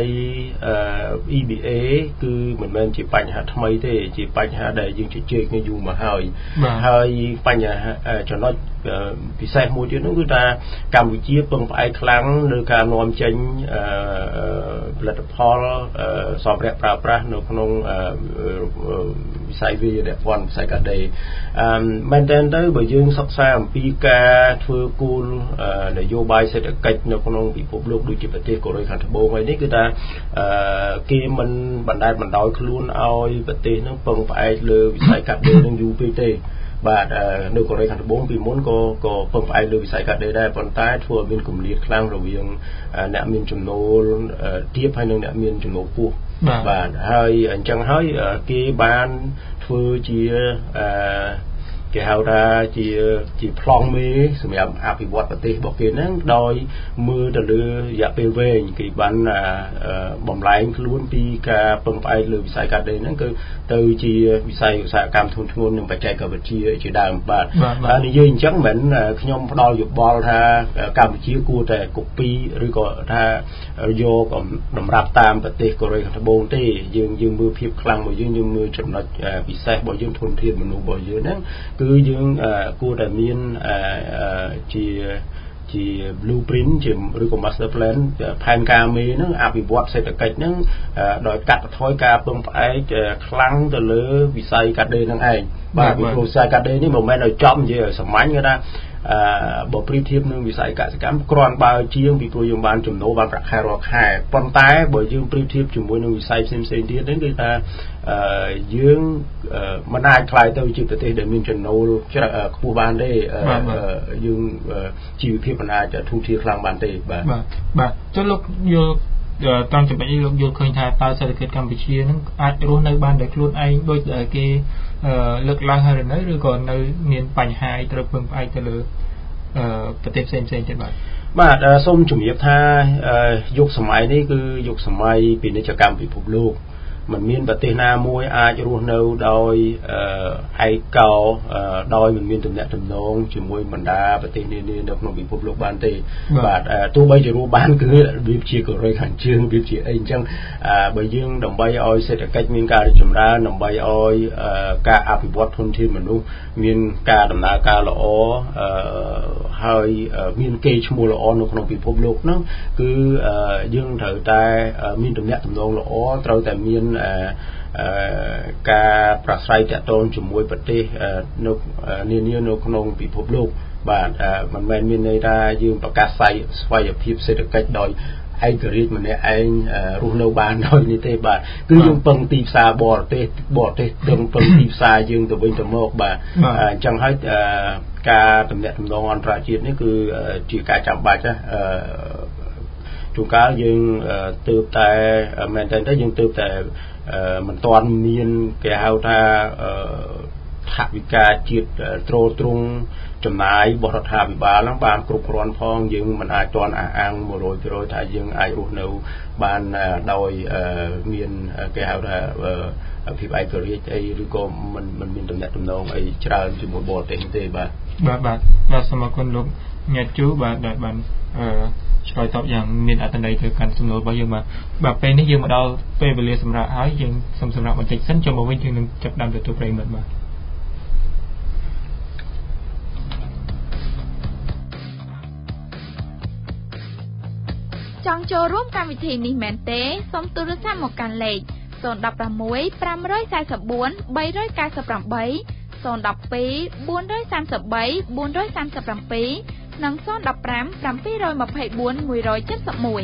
E B A គឺមិនមែនជាបញ្ហាថ្មីទេជាបញ្ហាដែលយើងជជែកគ្នាយូរមកហើយហើយបញ្ហាចំណុចពិសេសមួយទៀតនោះគឺថាកម្ពុជាពឹងផ្អែកខ្លាំងលើការនាំចេញផលិតផលសម្ភារៈប្រើប្រាស់នៅក្នុងវិស័យវិនិយោគវិស័យកាដេមែនតើទៅបើយើងសិក្សាអំពីការធ្វើគោលនយោបាយសេដ្ឋកិច្ចនៅក្នុងពិភពលោកដូចជាប្រទេសកូរ៉េខាងត្បូងហើយនេះគឺថាគេមិនបណ្តែតបណ្ដោយខ្លួនឲ្យប្រទេសនឹងពឹងផ្អែកលើវិស័យកាដេនឹងយូរពេកទេបាទនៅកូរ៉េខាងត្បូងពីមុនក៏ក៏ពឹងផ្អែកលើវិស័យកាដេដែរប៉ុន្តែធ្វើឲ្យមានគម្លាតខ្លាំងរវាងអ្នកមានចំណូលទាបហើយនិងអ្នកមានចំណូលខ្ពស់បាទហើយអញ្ចឹងហើយគេបានធ្វើជាអឺគេហៅថាជាជាប្លង់មេសម្រាប់អភិវឌ្ឍប្រទេសរបស់គេហ្នឹងដោយមើលទៅលើរយៈពេលវែងគេបានបំលែងខ្លួនពីការពឹងផ្អែកលើវិស័យកាដេហ្នឹងគឺទៅជាវិស័យឧស្សាហកម្មធុនធ្ងន់និងបច្ចេកវិទ្យាជាដើមបាទហើយនិយាយអញ្ចឹងមិនខ្ញុំផ្ដល់យោបល់ថាកម្ពុជាគួរតែកូពីឬក៏ថាយកតម្រាប់តាមប្រទេសកូរ៉េខាងត្បូងទេយើងយើងមើលភាពខ្លាំងរបស់យើងយើងមើលចំណុចពិសេសរបស់យើងធនធានមនុស្សរបស់យើងហ្នឹងគឺយើងគួរតែមានជាជា blueprint ជាឬក៏ master plan ផែនការមេហ្នឹងអភិវឌ្ឍសេដ្ឋកិច្ចហ្នឹងដោយកាត់បន្ថយការពឹងផ្អែកខ្លាំងទៅលើវិស័យកាដេហ្នឹងឯងបាទវិស័យកាដេនេះមិនមែនឲ្យចំនិយាយឲ្យសាមញ្ញគេថាអឺបើប្រៀបធៀបនឹងវិស័យកសិកម្មគ្រាន់បើជាងពីព្រោះយើងបានចំណូលបានប្រាក់ខែរាល់ខែប៉ុន្តែបើយើងប្រៀបធៀបជាមួយនឹងវិស័យផ្សេងៗទៀតហ្នឹងគឺថាអឺយើងមិនអាចខ្លាយទៅជាប្រទេសដែលមានចំណូលខ្ពស់បានទេយើងជីវភាពមិនអាចធូរធារខ្លាំងបានទេបាទបាទបាទចុះលោកយល់តាមចំណុចនេះលោកយល់ឃើញថាតើសេដ្ឋកិច្ចកម្ពុជានឹងអាចរស់នៅបានដោយខ្លួនឯងដូចគេលើកឡើងហើយឬនៅឬក៏នៅមានបញ្ហាត្រូវពឹងផ្អែកទៅលើប្រទេសផ្សេងៗទៀតបាទបាទសូមជំរាបថាយុគសម័យនេះគឺយុគសម័យពាណិជ្ជកម្មពិភពលោកមិនមានប្រទេសណាមួយអាចរស់នៅដោយឯកោដោយមិនមានទំនាក់ទំនងជាមួយបណ្ដាប្រទេសនានានៅក្នុងពិភពលោកបានទេបាទទោះបីជារស់បានគឺវាជាកូរ៉េខាងជើងវាជាអីអញ្ចឹងបើយើងដើម្បីឲ្យសេដ្ឋកិច្ចមានការរីកចម្រើនដើម្បីឲ្យការអភិវឌ្ឍធនធានមនុស្សមានការដំណើរការល្អហើយមានកេរ្តិ៍ឈ្មោះល្អនៅក្នុងពិភពលោកហ្នឹងគឺយើងត្រូវតែមានទំនាក់ទំនងល្អត្រូវតែមានការប្រស្រ័យទាក់ទងជាមួយប្រទេសនៅនានានៅក្នុងពិភពលោកបាទមិនមែនមានន័យថាយើងប្រកាសស្វ័យភាពសេដ្ឋកិច្ចដោយឯករាជ្យម្នាក់ឯងរស់នៅបានដោយនេះទេបាទគឺយើងពឹងទីផ្សារបរទេសបរទេសពឹងពឹងទីផ្សារយើងទៅវិញទៅមកបាទអញ្ចឹងហើយការទំនាក់ទំនងអន្តរជាតិនេះគឺជាការចាំបាច់ណាជួនកាលយើងទើបតែមែនតើទៅយើងទើបតែមិនទាន់មានគេហៅថាថវិកាជាតិទ្រទ្រង់ចំណាយបរដ្ឋាភិបាលហ្នឹងបានគ្រប់គ្រាន់ផងយើងមិនអាចទាន់អះអាង một trăm phần trăm ថាយើងអាចរស់នៅបានដោយមានគេហៅថាភាពឯករាជ្យអីឬក៏មិនមិនមានទំនាក់ទំនងអីច្រើនជាមួយបរទេសទេបាទបាទបាទបាទសូមអរគុណលោកញ៉ាត់ជូបាទដែលបានអឺឆ្លើយតបយ៉ាងមានអត្ថន័យទៅកាន់សំណួររបស់យើងបាទបាទពេលនេះយើងមកដល់ពេលវេលាសម្រាប់ហើយយើងសូមសម្រាប់បន្តិចសិនចូលមកវិញយើងនឹងចាប់ដើមទទួលប្រិយមិត្តបាទចង់ចូលរួមកម្មវិធីនេះមែនទេសូមទូរស័ព្ទមកកាន់លេខศูนย์ หก หก ห้า สี่ 4 4 3 9 8 ศูนย์ หก สอง สี่ สาม สี่ สี่ สี่ สี่ สาม เจ็ด និង ศูนย์ หก ห้า เจ็ด สอง สี่ หนึ่ง หนึ่ง เจ็ด หนึ่ง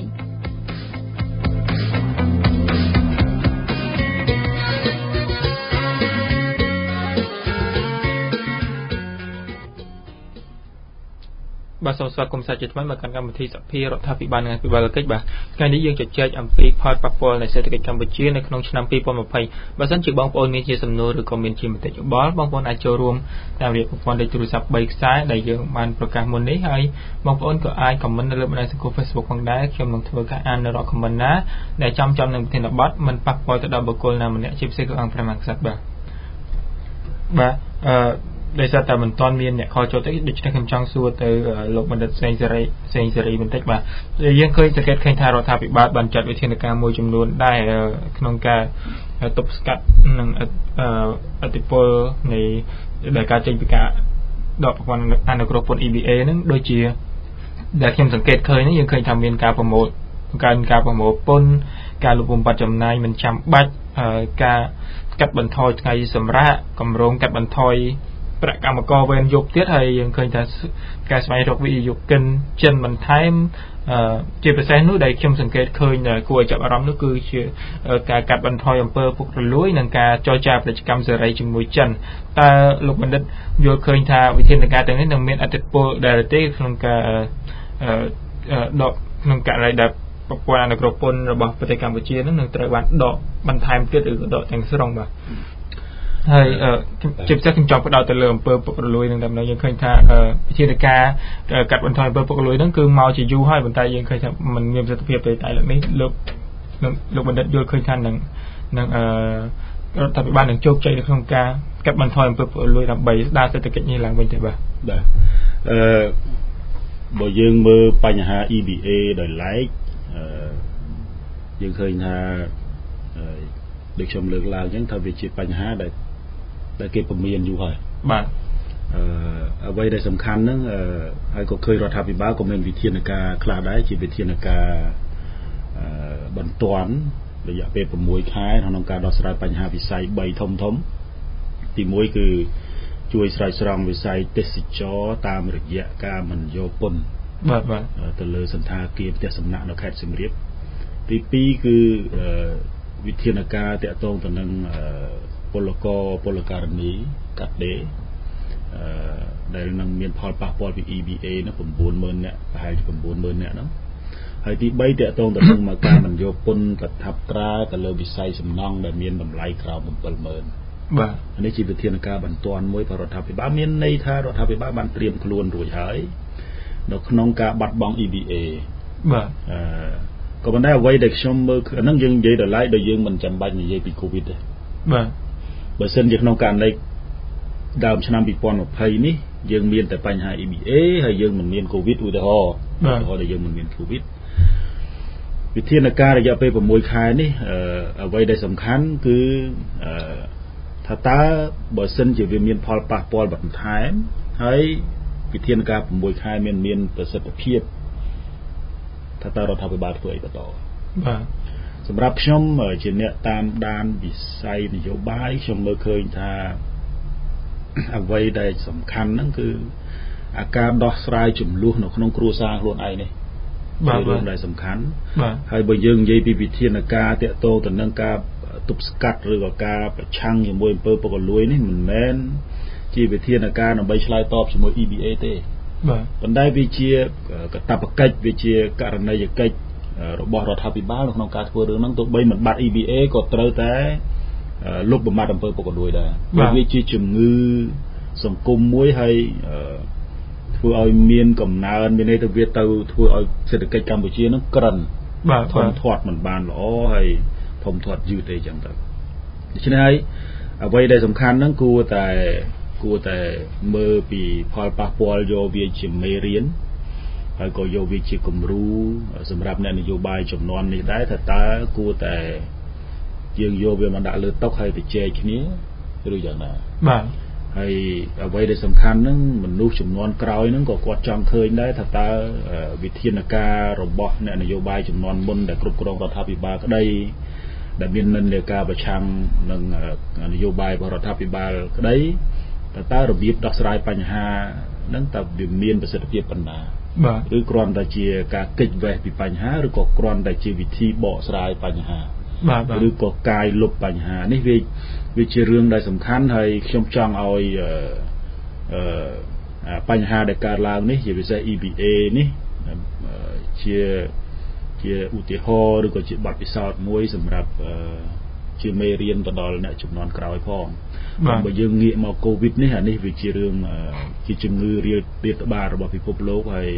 បាទសូមស្វាគមន៍សាជាថ្មីមកកាន់កម្មវិធីសភារដ្ឋាភិបាលនិងអភិបាលកិច្ចបាទថ្ងៃនេះយើងជជែកអំពីផលប៉ះពាល់នៃសេដ្ឋកិច្ចកម្ពុជានៅក្នុងឆ្នាំពីរពាន់ម្ភៃបើសិនជាបងប្អូនមានជាសំណួរឬក៏មានជាមតិយោបល់បងប្អូនអាចចូលរួមតាមរយៈប្រព័ន្ធលេខទូរស័ព្ទបីខ្សែដែលយើងបានប្រកាសមុននេះហើយបងប្អូនក៏អាចខមមិននៅលើបណ្ដាញសង្គម Facebook ផងដែរខ្ញុំនឹងធ្វើការអាននៅរាល់ខមមិនណាដែលចំចំនឹងប្រធានបទមិនប៉ះពាល់ទៅដល់បុគ្គលណាម្នាក់ជាពិសេសគឺអង្គព្រះមហាក្សត្របាទបាទអឺដោយសារតែមិនទាន់មានអ្នកខលចូលទៅដូច្នេះខ្ញុំចង់សួរទៅលោកបណ្ឌិតសេងសេរីសេងសេរីបន្តិចបាទយើងឃើញសង្កេតឃើញថារដ្ឋាភិបាលបានចាត់វិធានការមួយចំនួនដែរក្នុងការទប់ស្កាត់នឹងអធិពលនៃដែលការចេញពីការដកប្រព័ន្ធអនុគ្រោះពន្ធ E B A ហ្នឹងដូចជាដែលខ្ញុំសង្កេតឃើញនេះយើងឃើញថាមានការប្រមូលការការប្រមូលពន្ធការលុបបំបាត់ចំណាយមិនចាំបាច់ការកាត់បន្ថយថ្ងៃសម្រាកគម្រោងកាត់បន្ថយប្រាក់កម្មករវេនយប់ទៀតហើយយើងឃើញថាការស្វែងរកវិនិយោគិនចិនបន្ថែមជាពិសេសនោះដែលខ្ញុំសង្កេតឃើញគួរឲ្យចាប់អារម្មណ៍នោះគឺជាការកាត់បន្ថយអំពើពុករលួយនិងការចរចាពាណិជ្ជកម្មសេរីជាមួយចិនតើលោកបណ្ឌិតយល់ឃើញថាវិធានការទាំងនេះនឹងមានអតិពលដែរទេក្នុងការដកក្នុងករណីដែលប្រព័ន្ធអនុគ្រោះពន្ធរបស់ប្រទេសកម្ពុជានឹងនឹងត្រូវបានដកបន្ថែមទៀតឬក៏ដកទាំងស្រុងបាទហើយជាពិសេសខ្ញុំចង់ផ្ដោតទៅលើអំពើពុករលួយនឹងតែម្ដងយើងឃើញថាវិធានការកាត់បន្ថយអំពើពុករលួយហ្នឹងគឺមកជាយូរហើយប៉ុន្តែយើងឃើញថាมันមានប្រសិទ្ធភាពទេតែលើកនេះលោកលោកបណ្ឌិតយល់ឃើញថានឹងនឹងរដ្ឋាភិបាលនឹងជោគជ័យនៅក្នុងការកាត់បន្ថយអំពើពុករលួយដើម្បីស្ដារសេដ្ឋកិច្ចនេះឡើងវិញទេបាទបាទអឺបើយើងមើលបញ្ហា E B A ដោយឡែកអឺយើងឃើញថាដូចខ្ញុំលើកឡើងអញ្ចឹងថាវាជាបញ្ហាដែលដែលគេពមៀនយូរហើយបាទអឺអ្វីដែលសំខាន់ហ្នឹងអឺហើយក៏ឃើញរដ្ឋាភិបាលក៏មានវិធានការខ្លះដែរជាវិធានការអឺបន្ទាន់រយៈពេល6ខែក្នុងការដោះស្រាយបញ្ហាវិស័យ3ធំធំទីមួយគឺជួយស្រោចស្រង់វិស័យទេសចរតាមរយៈការមិនយកពន្ធបាទបាទទៅលើសន្តាគារផ្ទះសំណាក់នៅខេត្តសៀមរាបទីពីរគឺអឺវិធានការតាក់ទងទៅនឹងពលករពលករនីកាត់ដេរអឺដែលនឹងមានផលប៉ះពាល់ពី E B A នោះ៩ម៉ឺននាក់ប្រហែលជា៩ម៉ឺននាក់ហ្នឹងហើយទីបីតាក់ទងទៅនឹងមកការមិនយកពន្ធកថាបត្រាទៅលើវិស័យសំណង់ដែលមានតម្លៃក្រោម៧ម៉ឺនបាទនេះជាវិធានការបន្ទាន់មួយរបស់រដ្ឋាភិបាលមានន័យថារដ្ឋាភិបាលបានត្រៀមខ្លួនរួចហើយនៅក្នុងការបាត់បង់ E B A បាទអឺក៏ប៉ុន្តែអ្វីដែលខ្ញុំមើលហ្នឹងយើងនិយាយដល់ឡែកដោយយើងមិនចាំបាច់និយាយពី COVID ទេបាទបើសិនជាក្នុងករណីដើមឆ្នាំពីរពាន់ម្ភៃនេះយើងមានតែបញ្ហា E B A ហើយយើងមិនមាន COVID ឧទាហរណ៍ឧទាហរណ៍ដែលយើងមិនមាន COVID វិធានការរយៈពេល6ខែនេះអ្វីដែលសំខាន់គឺថាតើបើសិនជាវាមានផលប៉ះពាល់បន្ថែមហើយវិធានការ6ខែមានមានប្រសិទ្ធភាពថាតើរដ្ឋាភិបាលធ្វើអីបន្តបាទសម្រាប់ខ្ញុំជាអ្នកតាមដានវិស័យនយោបាយខ្ញុំមើលឃើញថាអ្វីដែលសំខាន់ហ្នឹងគឺអាការដោះស្រាយចំនួននៅក្នុងគ្រួសារខ្លួនឯងនេះបាទរឿងដែលសំខាន់បាទហើយបើយើងនិយាយពីវិធានការតាក់ទងទៅនឹងការទប់ស្កាត់ឬក៏ការប្រឆាំងជាមួយអំពើពុករលួយនេះមិនមែនជាវិធានការដើម្បីឆ្លើយតបជាមួយ E B A ទេបាទប៉ុន្តែវាជាកាតព្វកិច្ចវាជាករណីយកិច្ចរបស់រដ្ឋាភិបាលក្នុងការធ្វើរឿងហ្នឹងទោះបីមិនបាត់ E B A ក៏ត្រូវតែលុបបំបាត់អំពើពុករលួយដែរវាជាជំងឺសង្គមមួយហើយធ្វើឲ្យមានកំណើនមានន័យថាវាទៅធ្វើឲ្យសេដ្ឋកិច្ចកម្ពុជាហ្នឹងក្រិនបាទធំធាត់មិនបានល្អហើយធំធាត់យឺតទេអញ្ចឹងទៅដូច្នេះហើយអ្វីដែលសំខាន់ហ្នឹងគួរតែគួរតែមើលពីផលប៉ះពាល់យកវាជាមេរៀនហើយក៏យកវាជាគំរូសម្រាប់អ្នកនយោបាយចំនួននេះដែរថាតើគួរតែយើងយកវាមកដាក់លើតុហើយទៅជែកគ្នាឬយ៉ាងណាបាទហើយអ្វីដែលសំខាន់ហ្នឹងមនុស្សចំនួនក្រោយហ្នឹងក៏គាត់ចង់ឃើញដែរថាតើវិធានការរបស់អ្នកនយោបាយចំនួនមុនដែលគ្រប់គ្រងរដ្ឋាភិបាលក្តីដែលមាននិន្នាការប្រឆាំងនឹងនយោបាយរបស់រដ្ឋាភិបាលក្តីតើតើរបៀបដោះស្រាយបញ្ហាហ្នឹងតើវាមានប្រសិទ្ធភាពប៉ុណ្ណាបាទឬគ្រាន់តែជាការគេចវេះពីបញ្ហាឬក៏គ្រាន់តែជាវិធីបកស្រាយបញ្ហាបាទឬក៏កាយលុបបញ្ហានេះវាវាជារឿងដែលសំខាន់ហើយខ្ញុំចង់ឲ្យអឺបញ្ហាដែលកើតឡើងនេះជាពិសេស E B A នេះជាជាឧទាហរណ៍ឬក៏ជាបទពិសោធន៍មួយសម្រាប់ជាមេរៀនទៅដល់អ្នកជំនាន់ក្រោយផងបើយើងងាកមក COVID នេះអានេះវាជារឿងជាជំងឺរាលរាលត្បាតរបស់ពិភពលោកហើយ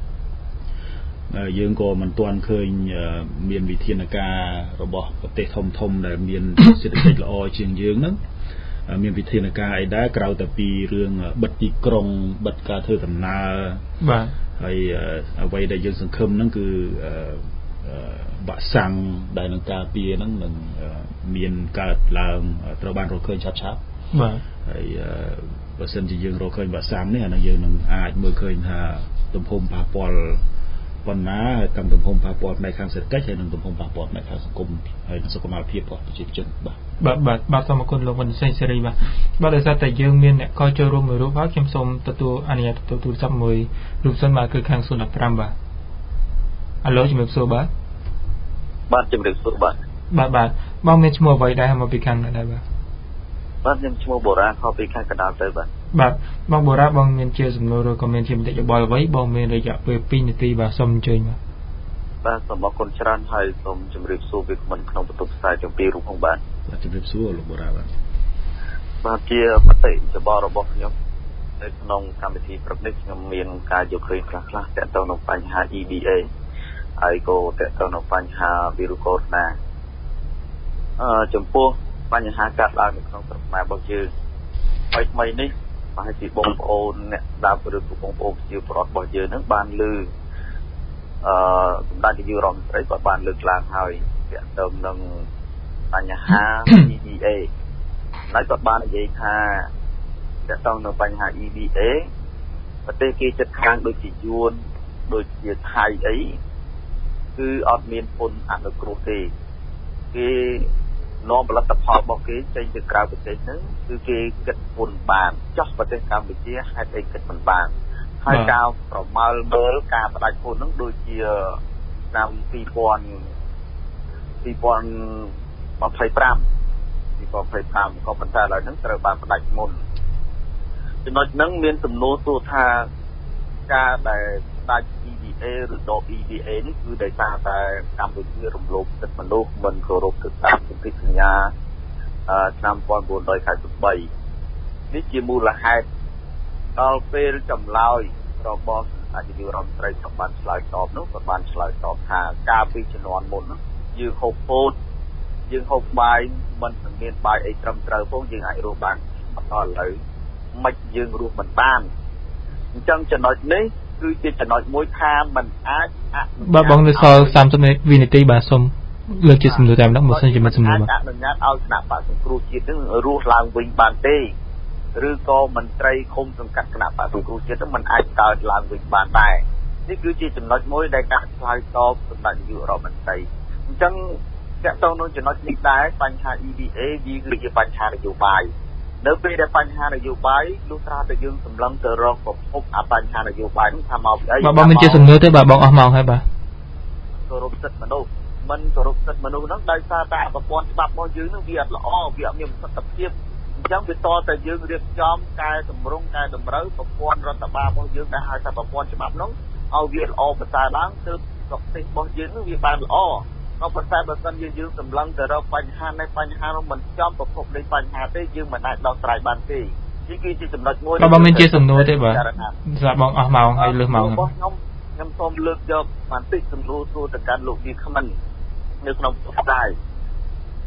យើងក៏មិនទាន់ឃើញមានវិធានការរបស់ប្រទេសធំធំដែលមានសេដ្ឋកិច្ចល្អជាងយើងហ្នឹងមានវិធានការអីដែរក្រៅតែពីរឿងបិទទីក្រុងបិទការធ្វើដំណើរបាទហើយអ្វីដែលយើងសង្ឃឹមហ្នឹងគឺវ៉ាក់សាំងដែលនឹងការពារហ្នឹងនឹងមានកើតឡើងត្រូវបានរកឃើញឆាប់ឆាប់បាទហើយបើសិនជាយើងរកឃើញវ៉ាក់សាំងនេះអានឹងយើងនឹងអាចមើលឃើញថាទំហំប៉ះពាល់ប៉ុណ្ណាហើយតាមទំហំប៉ះពាល់ផ្នែកខាងសេដ្ឋកិច្ចហើយនិងទំហំប៉ះពាល់ផ្នែកខាងសង្គមហើយនិងសុខុមាលភាពរបស់ប្រជាជនបាទបាទបាទបាទសូមអរគុណលោកវណ្ណសេងសេរីបាទបាទដោយសារតែយើងមានអ្នកកចូលរួមមួយរូបហើយខ្ញុំសូមទទួលអនុញ្ញាតទទួលទូរស័ព្ទមួយរូបសិនបាទគឺខាងศูนย์ một nămបាទអាឡូជំរាបសួរបាទបាទជំរាបសួរបាទបាទបាទបងមានឈ្មោះអ្វីដែរមកពីខាងណាដែរបាទបាទខ្ញុំឈ្មោះបូរ៉ាខុសពីខាងកណ្ដាលទៅបាទបាទបងបូរ៉ាបងមានជាសំណួរឬក៏មានជាមតិយោបល់អ្វីបងមានរយៈពេលពីរនាទីបាទសូមអញ្ជើញបាទបាទសូមអរគុណច្រើនហើយសូមជម្រាបសួរវាគ្មិនក្នុងបន្ទប់ផ្សាយទាំងពីររូបផងបាទបាទជម្រាបសួរលោកបូរ៉ាបាទបាទជាមតិយោបល់របស់ខ្ញុំនៅក្នុងកម្មវិធីព្រឹកនេះខ្ញុំមានការយកឃើញខ្លះខ្លះទាក់ទងនឹងបញ្ហា E B A ហើយក៏ទាក់ទងនឹងបញ្ហាវីរុសកូវីដ អឺចំពោះបញ្ហាកើតឡើងនៅក្នុងស្រុកខ្មែររបស់យើងហើយថ្មីនេះប្រហែលជាបងប្អូនអ្នកស្ដាប់ឬក៏បងប្អូនជាប្រដ្ឋរបស់យើងនឹងបានឮអឺសម្ដេចនាយករដ្ឋមន្ត្រីក៏បានលើកឡើងហើយទាក់ទងនឹងបញ្ហា E B A ហើយក៏បាននិយាយថាទាក់ទងនឹងបញ្ហា E B A ប្រទេសគេជិតខាងដូចជាយួនដូចជាថៃអីគឺអត់មានពន្ធអនុគ្រោះទេគេនាំផលិតផលរបស់គេចេញទៅក្រៅប្រទេសហ្នឹងគឺគេគិតពន្ធបានចុះប្រទេសកម្ពុជាហេតុអីគិតមិនបានហើយការប្រមាលមើលការបដិពន្ធហ្នឹងដូចជាឆ្នាំពីរពាន់ពីរពាន់ម្ភៃប្រាំពីរពាន់ម្ភៃប្រាំក៏ប៉ុន្តែឥឡូវហ្នឹងត្រូវបានបដិមុនចំណុចហ្នឹងមានសំណួរសួរថាការដែលដាច់ E B A ឬដក E B A នេះគឺដោយសារតែកម្ពុជារំលោភសិទ្ធិមនុស្សមិនគោរពទៅតាមសន្ធិសញ្ញាឆ្នាំmột nghìn chín trăm tám mươi baនេះជាមូលហេតុដល់ពេលចម្លើយរបស់អធិនាយករដ្ឋមន្ត្រីក៏បានឆ្លើយតបនោះក៏បានឆ្លើយតបថាកាលពីជំនាន់មុនយើងហូបពោតយើងហូបបាយមិនមានបាយអីត្រឹមត្រូវផងយើងអាចរស់បានដល់ឥឡូវមិនយើងរស់មិនបានអញ្ចឹងចំណុចនេះគឺជាចំណុចមួយថាมันអាចបាទបងនៅសល់សាមសិបវិនាទីបាទសូមលើកជាសំណួរតែម្ដងបើសិនជាមិនសំណួរបាទអនុញ្ញាតឲ្យគណៈបក្សសង្គ្រោះជាតិនឹងរស់ឡើងវិញបានទេឬក៏មន្ត្រីឃុំសង្កាត់គណៈបក្សសង្គ្រោះជាតិនឹងมันអាចកើតឡើងវិញបានដែរនេះគឺជាចំណុចមួយដែលការឆ្លើយតបសម្ដេចនាយករដ្ឋមន្ត្រីអញ្ចឹងតាក់ទងនឹងចំណុចនេះដែរបញ្ហា E B A វាគឺជាបញ្ហានយោបាយនៅពេលដែលបញ្ហានយោបាយលុះត្រាតែយើងសម្លឹងទៅរកប្រភពអាបញ្ហានយោបាយនោះថាមកពីអីបាទបងមិនជាសំណួរទេបាទបងអស់ម៉ោងហើយបាទគោរពសិទ្ធិមនុស្សមិនគោរពសិទ្ធិមនុស្សហ្នឹងដោយសារតែប្រព័ន្ធច្បាប់របស់យើងនឹងវាអត់ល្អវាអត់មានប្រសិទ្ធភាពអញ្ចឹងវាតតែយើងរៀបចំកែតម្រង់កែតម្រូវប្រព័ន្ធរដ្ឋបាលរបស់យើងដែលហៅថាប្រព័ន្ធច្បាប់ហ្នឹងឲ្យវាល្អប្រសើរឡើងទើបប្រទេសរបស់យើងនឹងវាបានល្អក៏ប៉ុន្តែបើសិនជាយើងសម្លឹងទៅរកបញ្ហានៃបញ្ហានោះមិនចំប្រភពនៃបញ្ហាទេយើងមិនអាចដោះស្រាយបានទេនេះគឺជាចំណុចមួយបាទមិនជាសំណួរទេបាទសម្រាប់បងអស់ម៉ោងហើយលើសម៉ោងរបស់ខ្ញុំខ្ញុំសូមលើកយកបន្តិចសំណួរសួរទៅកាន់លោកវាគ្មិននៅក្នុងផ្សាយ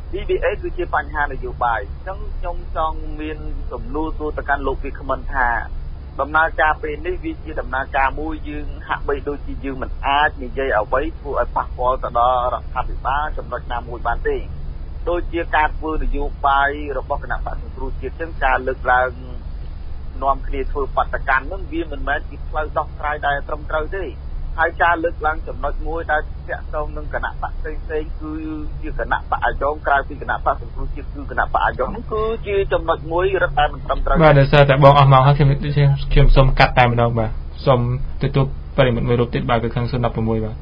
E B A គឺជាបញ្ហានយោបាយអញ្ចឹងខ្ញុំចង់មានសំណួរសួរទៅកាន់លោកវិក្កាមថាដំណើរការពេលនេះវាជាដំណើរការមួយយើងហាក់បីដូចជាយើងមិនអាចនិយាយអ្វីធ្វើឲ្យប៉ះពាល់ទៅដល់រដ្ឋាភិបាលចំណុចណាមួយបានទេដូចជាការធ្វើនយោបាយរបស់គណៈបក្សសង្គ្រោះជាតិអញ្ចឹងការលើកឡើងនាំគ្នាធ្វើបដកម្មនឹងវាមិនមែនជាផ្លូវដោះស្រាយដែលត្រឹមត្រូវទេហើយការលើកឡើងចំណុចមួយដែលតាក់ទងនឹងគណៈបក្សផ្សេងផ្សេងគឺជាគណៈបក្សអាយ៉ងក្រៅពីគណៈបក្សសង្គ្រោះជាតិគឺគណៈបក្សអាយ៉ងគឺជាចំណុចមួយរឹតតែមិនត្រឹមត្រូវបាទដោយសារតែបងអស់ម៉ោងហើយខ្ញុំខ្ញុំសូមកាត់តែម្ដងបាទសូមទទួលប្រិមិត្តមួយរូបទៀតបាទគឺខាងศูนย์ หนึ่ง หกបាទ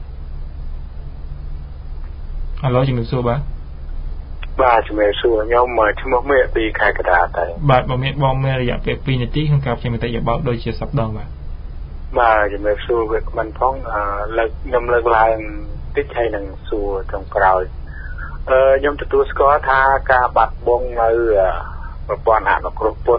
អាឡូជំរាបសួរបាទបាទជំរាបសួរខ្ញុំឈ្មោះមេពីខេត្តកណ្ដាលតែបាទបងមានបងមានរយៈពេលពីរនាទីក្នុងការខ្ញុំតែបោកដូចជាសប្ដងបាទបាទជំរាបសួរវាគ្មិនផងលើកខ្ញុំលើកឡើងតិចហើយនឹងសួរត្រង់ក្រោយអឺខ្ញុំទទួលស្គាល់ថាការបាត់បង់នៅប្រព័ន្ធអនុគ្រោះពន្ធ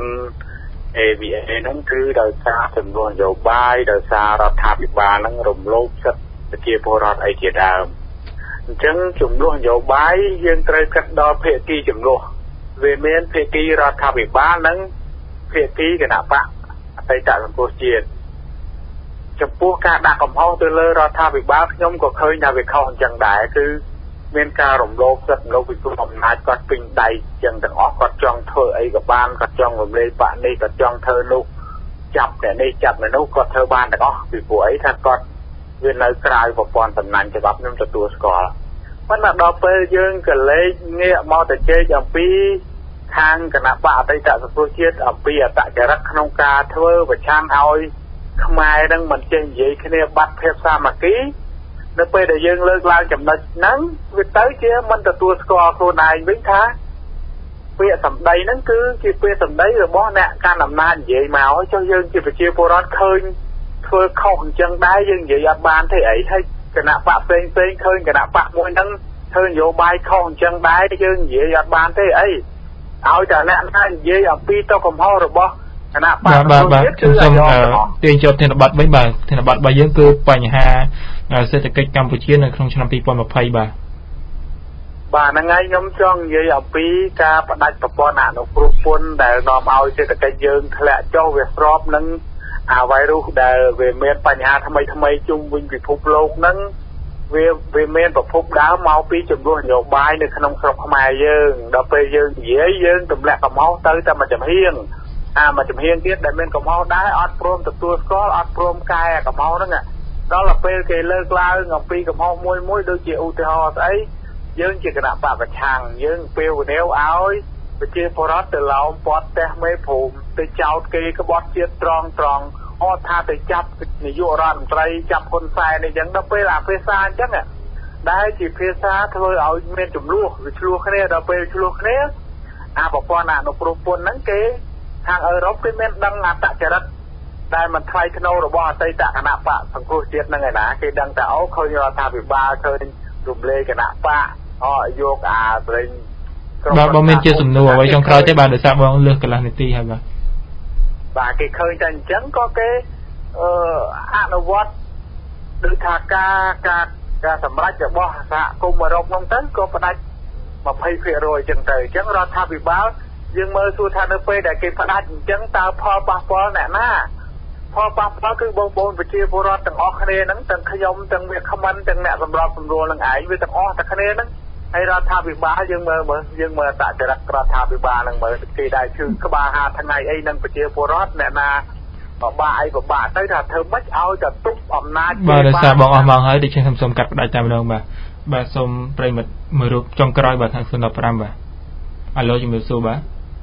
A V A ហ្នឹងគឺដោយសារចំនួននយោបាយដោយសាររដ្ឋាភិបាលហ្នឹងរំលោភសិទ្ធិប្រជាពលរដ្ឋអីជាដើមអញ្ចឹងចំនួននយោបាយយើងត្រូវកាត់ដល់ភាគីចំនួនវាមានភាគីរដ្ឋាភិបាលនិងភាគីគណៈបកអតីតសង្គ្រោះជាតិចំពោះការដាក់កំហុសទៅលើរដ្ឋាភិបាលខ្ញុំក៏ឃើញថាវាខុសអញ្ចឹងដែរគឺមានការរំលោភសិទ្ធិមនុស្សពីព្រោះអំណាចគាត់ពេញដៃចឹងទាំងអស់គាត់ចង់ធ្វើអីក៏បានគាត់ចង់រំលែកបកនេះគាត់ចង់ធ្វើនោះចាប់តែនេះចាប់តែនោះគាត់ធ្វើបានទាំងអស់ពីព្រោះអីថាគាត់វានៅក្រៅប្រព័ន្ធសំណាញ់ច្បាប់ខ្ញុំទទួលស្គាល់ប៉ុន្តែដល់ពេលយើងក៏លេខងាកមកទៅជែកអំពីខាងគណៈបកអតីតសង្គ្រោះជាតិអំពីអតចរិតក្នុងការធ្វើប្រឆាំងឲ្យខ្មែរនឹងមិនចេះនិយាយគ្នាបាត់ភាពសាមគ្គីនៅពេលដែលយើងលើកឡើងចំណុចហ្នឹងវាទៅជាមិនទទួលស្គាល់ខ្លួនឯងវិញថាពាក្យសម្ដីហ្នឹងគឺជាពាក្យសម្ដីរបស់អ្នកកាន់អំណាចនិយាយមកហើយចុះយើងជាប្រជាពលរដ្ឋឃើញធ្វើខុសអញ្ចឹងដែរយើងនិយាយអត់បានទេអីហើយគណៈបកផ្សេងផ្សេងឃើញគណៈបកមួយហ្នឹងធ្វើនយោបាយខុសអញ្ចឹងដែរយើងនិយាយអត់បានទេអីឲ្យតែអ្នកណានិយាយអំពីតកំហុសរបស់គណៈបកបាទបាទខ្ញុំសូមទាញចូលធានបတ်វិញបាទធានបတ်របស់យើងគឺបញ្ហាសេដ្ឋកិច្ចកម្ពុជានៅក្នុងឆ្នាំពីរពាន់ยี่สิบបាទបាទហ្នឹងហើយខ្ញុំចង់និយាយអំពីការបដិប្រព័ន្ធអនុគ្រោះពន្ធដែលនាំឲ្យសេដ្ឋកិច្ចយើងធ្លាក់ចុះវាស្របនឹងអាវីរុសដែលវាមានបញ្ហាថ្មីថ្មីជុំវិញពិភពលោកហ្នឹងវាវាមានប្រភពដើមមកពីចំនួននយោបាយនៅក្នុងស្រុកខ្មែរយើងដល់ពេលយើងនិយាយយើងទម្លាក់កំហុសទៅតែមួយចំហៀងអាមួយចំហៀងទៀតដែលមានកំហុសដែរអត់ព្រមទទួលស្គាល់អត់ព្រមកែកំហុសហ្នឹងដល់ទៅពេលគេលើកឡើងអំពីកំហុសមួយមួយដូចជាឧទាហរណ៍ស្អីយើងជាគណៈបកប្រឆាំងយើងពេលវេលាឲ្យប្រជាពលរដ្ឋទៅឡោមព័ទ្ធផ្ទះមេភូមិទៅចោតគេក្បត់ជាតិត្រង់ត្រង់អត់ថាទៅចាប់នាយករដ្ឋមន្ត្រីចាប់ហ៊ុនសែនអីចឹងដល់ពេលអាភាសាអញ្ចឹងដែលជាភាសាធ្វើឲ្យមានចំនួនវាឆ្លោះគ្នាដល់ពេលឆ្លោះគ្នាអាប្រព័ន្ធអនុគ្រោះពន្ធហ្នឹងគេខាងអឺរ៉ុបគេមានដឹងអត្តចរិតដែលមិនថ្លៃថ្នូររបស់អតីតគណៈបកសង្គ្រោះជាតិហ្នឹងឯណាគេដឹងតែអូឃើញរដ្ឋាភិបាលឃើញរំលែកគណៈបកអយកអាប្រេងបាទបងមានជាសំណួរអ្វីចុងក្រោយទេបាទដោយសារបងលើសកន្លះនាទីហើយបាទបាទគេឃើញតែអញ្ចឹងក៏គេអឺអនុវត្តដូចថាការការការសម្រេចរបស់សហគមន៍អឺរ៉ុបហ្នឹងទៅក៏ផ្ដាច់ยี่สิบភាគរយអញ្ចឹងទៅអញ្ចឹងរដ្ឋាភិបាលយើងមើលសួរថានៅពេលដែលគេផ្ដាច់អញ្ចឹងតើផលប៉ះពាល់អ្នកណាផលប៉ះពាល់គឺបងប្អូនប្រជាពលរដ្ឋទាំងអស់គ្នាហ្នឹងទាំងខ្ញុំទាំងវាគ្មិនទាំងអ្នកសម្របសម្រួលនឹងឯងវាទាំងអស់តែគ្នាហ្នឹងហើយរដ្ឋាភិបាលយើងមើលមើលយើងមើលតចរិតរដ្ឋាភិបាលហ្នឹងមើលគេដែរគឺក្បាលហាថ្ងៃអីនឹងប្រជាពលរដ្ឋអ្នកណាបបាក់អីបបាក់ទៅថាធ្វើម៉េចឲ្យតែទប់អំណាចបាទដោយសារបងអស់ម៉ោងហើយដូចខ្ញុំសូមកាត់ផ្ដាច់តែម្ដងបាទបាទសូមប្រិមិត្តមួយរូបចុងក្រោយបាទខាងศูนย์ หนึ่ง ห้าបាទអាឡូជំរាបសួរបាទ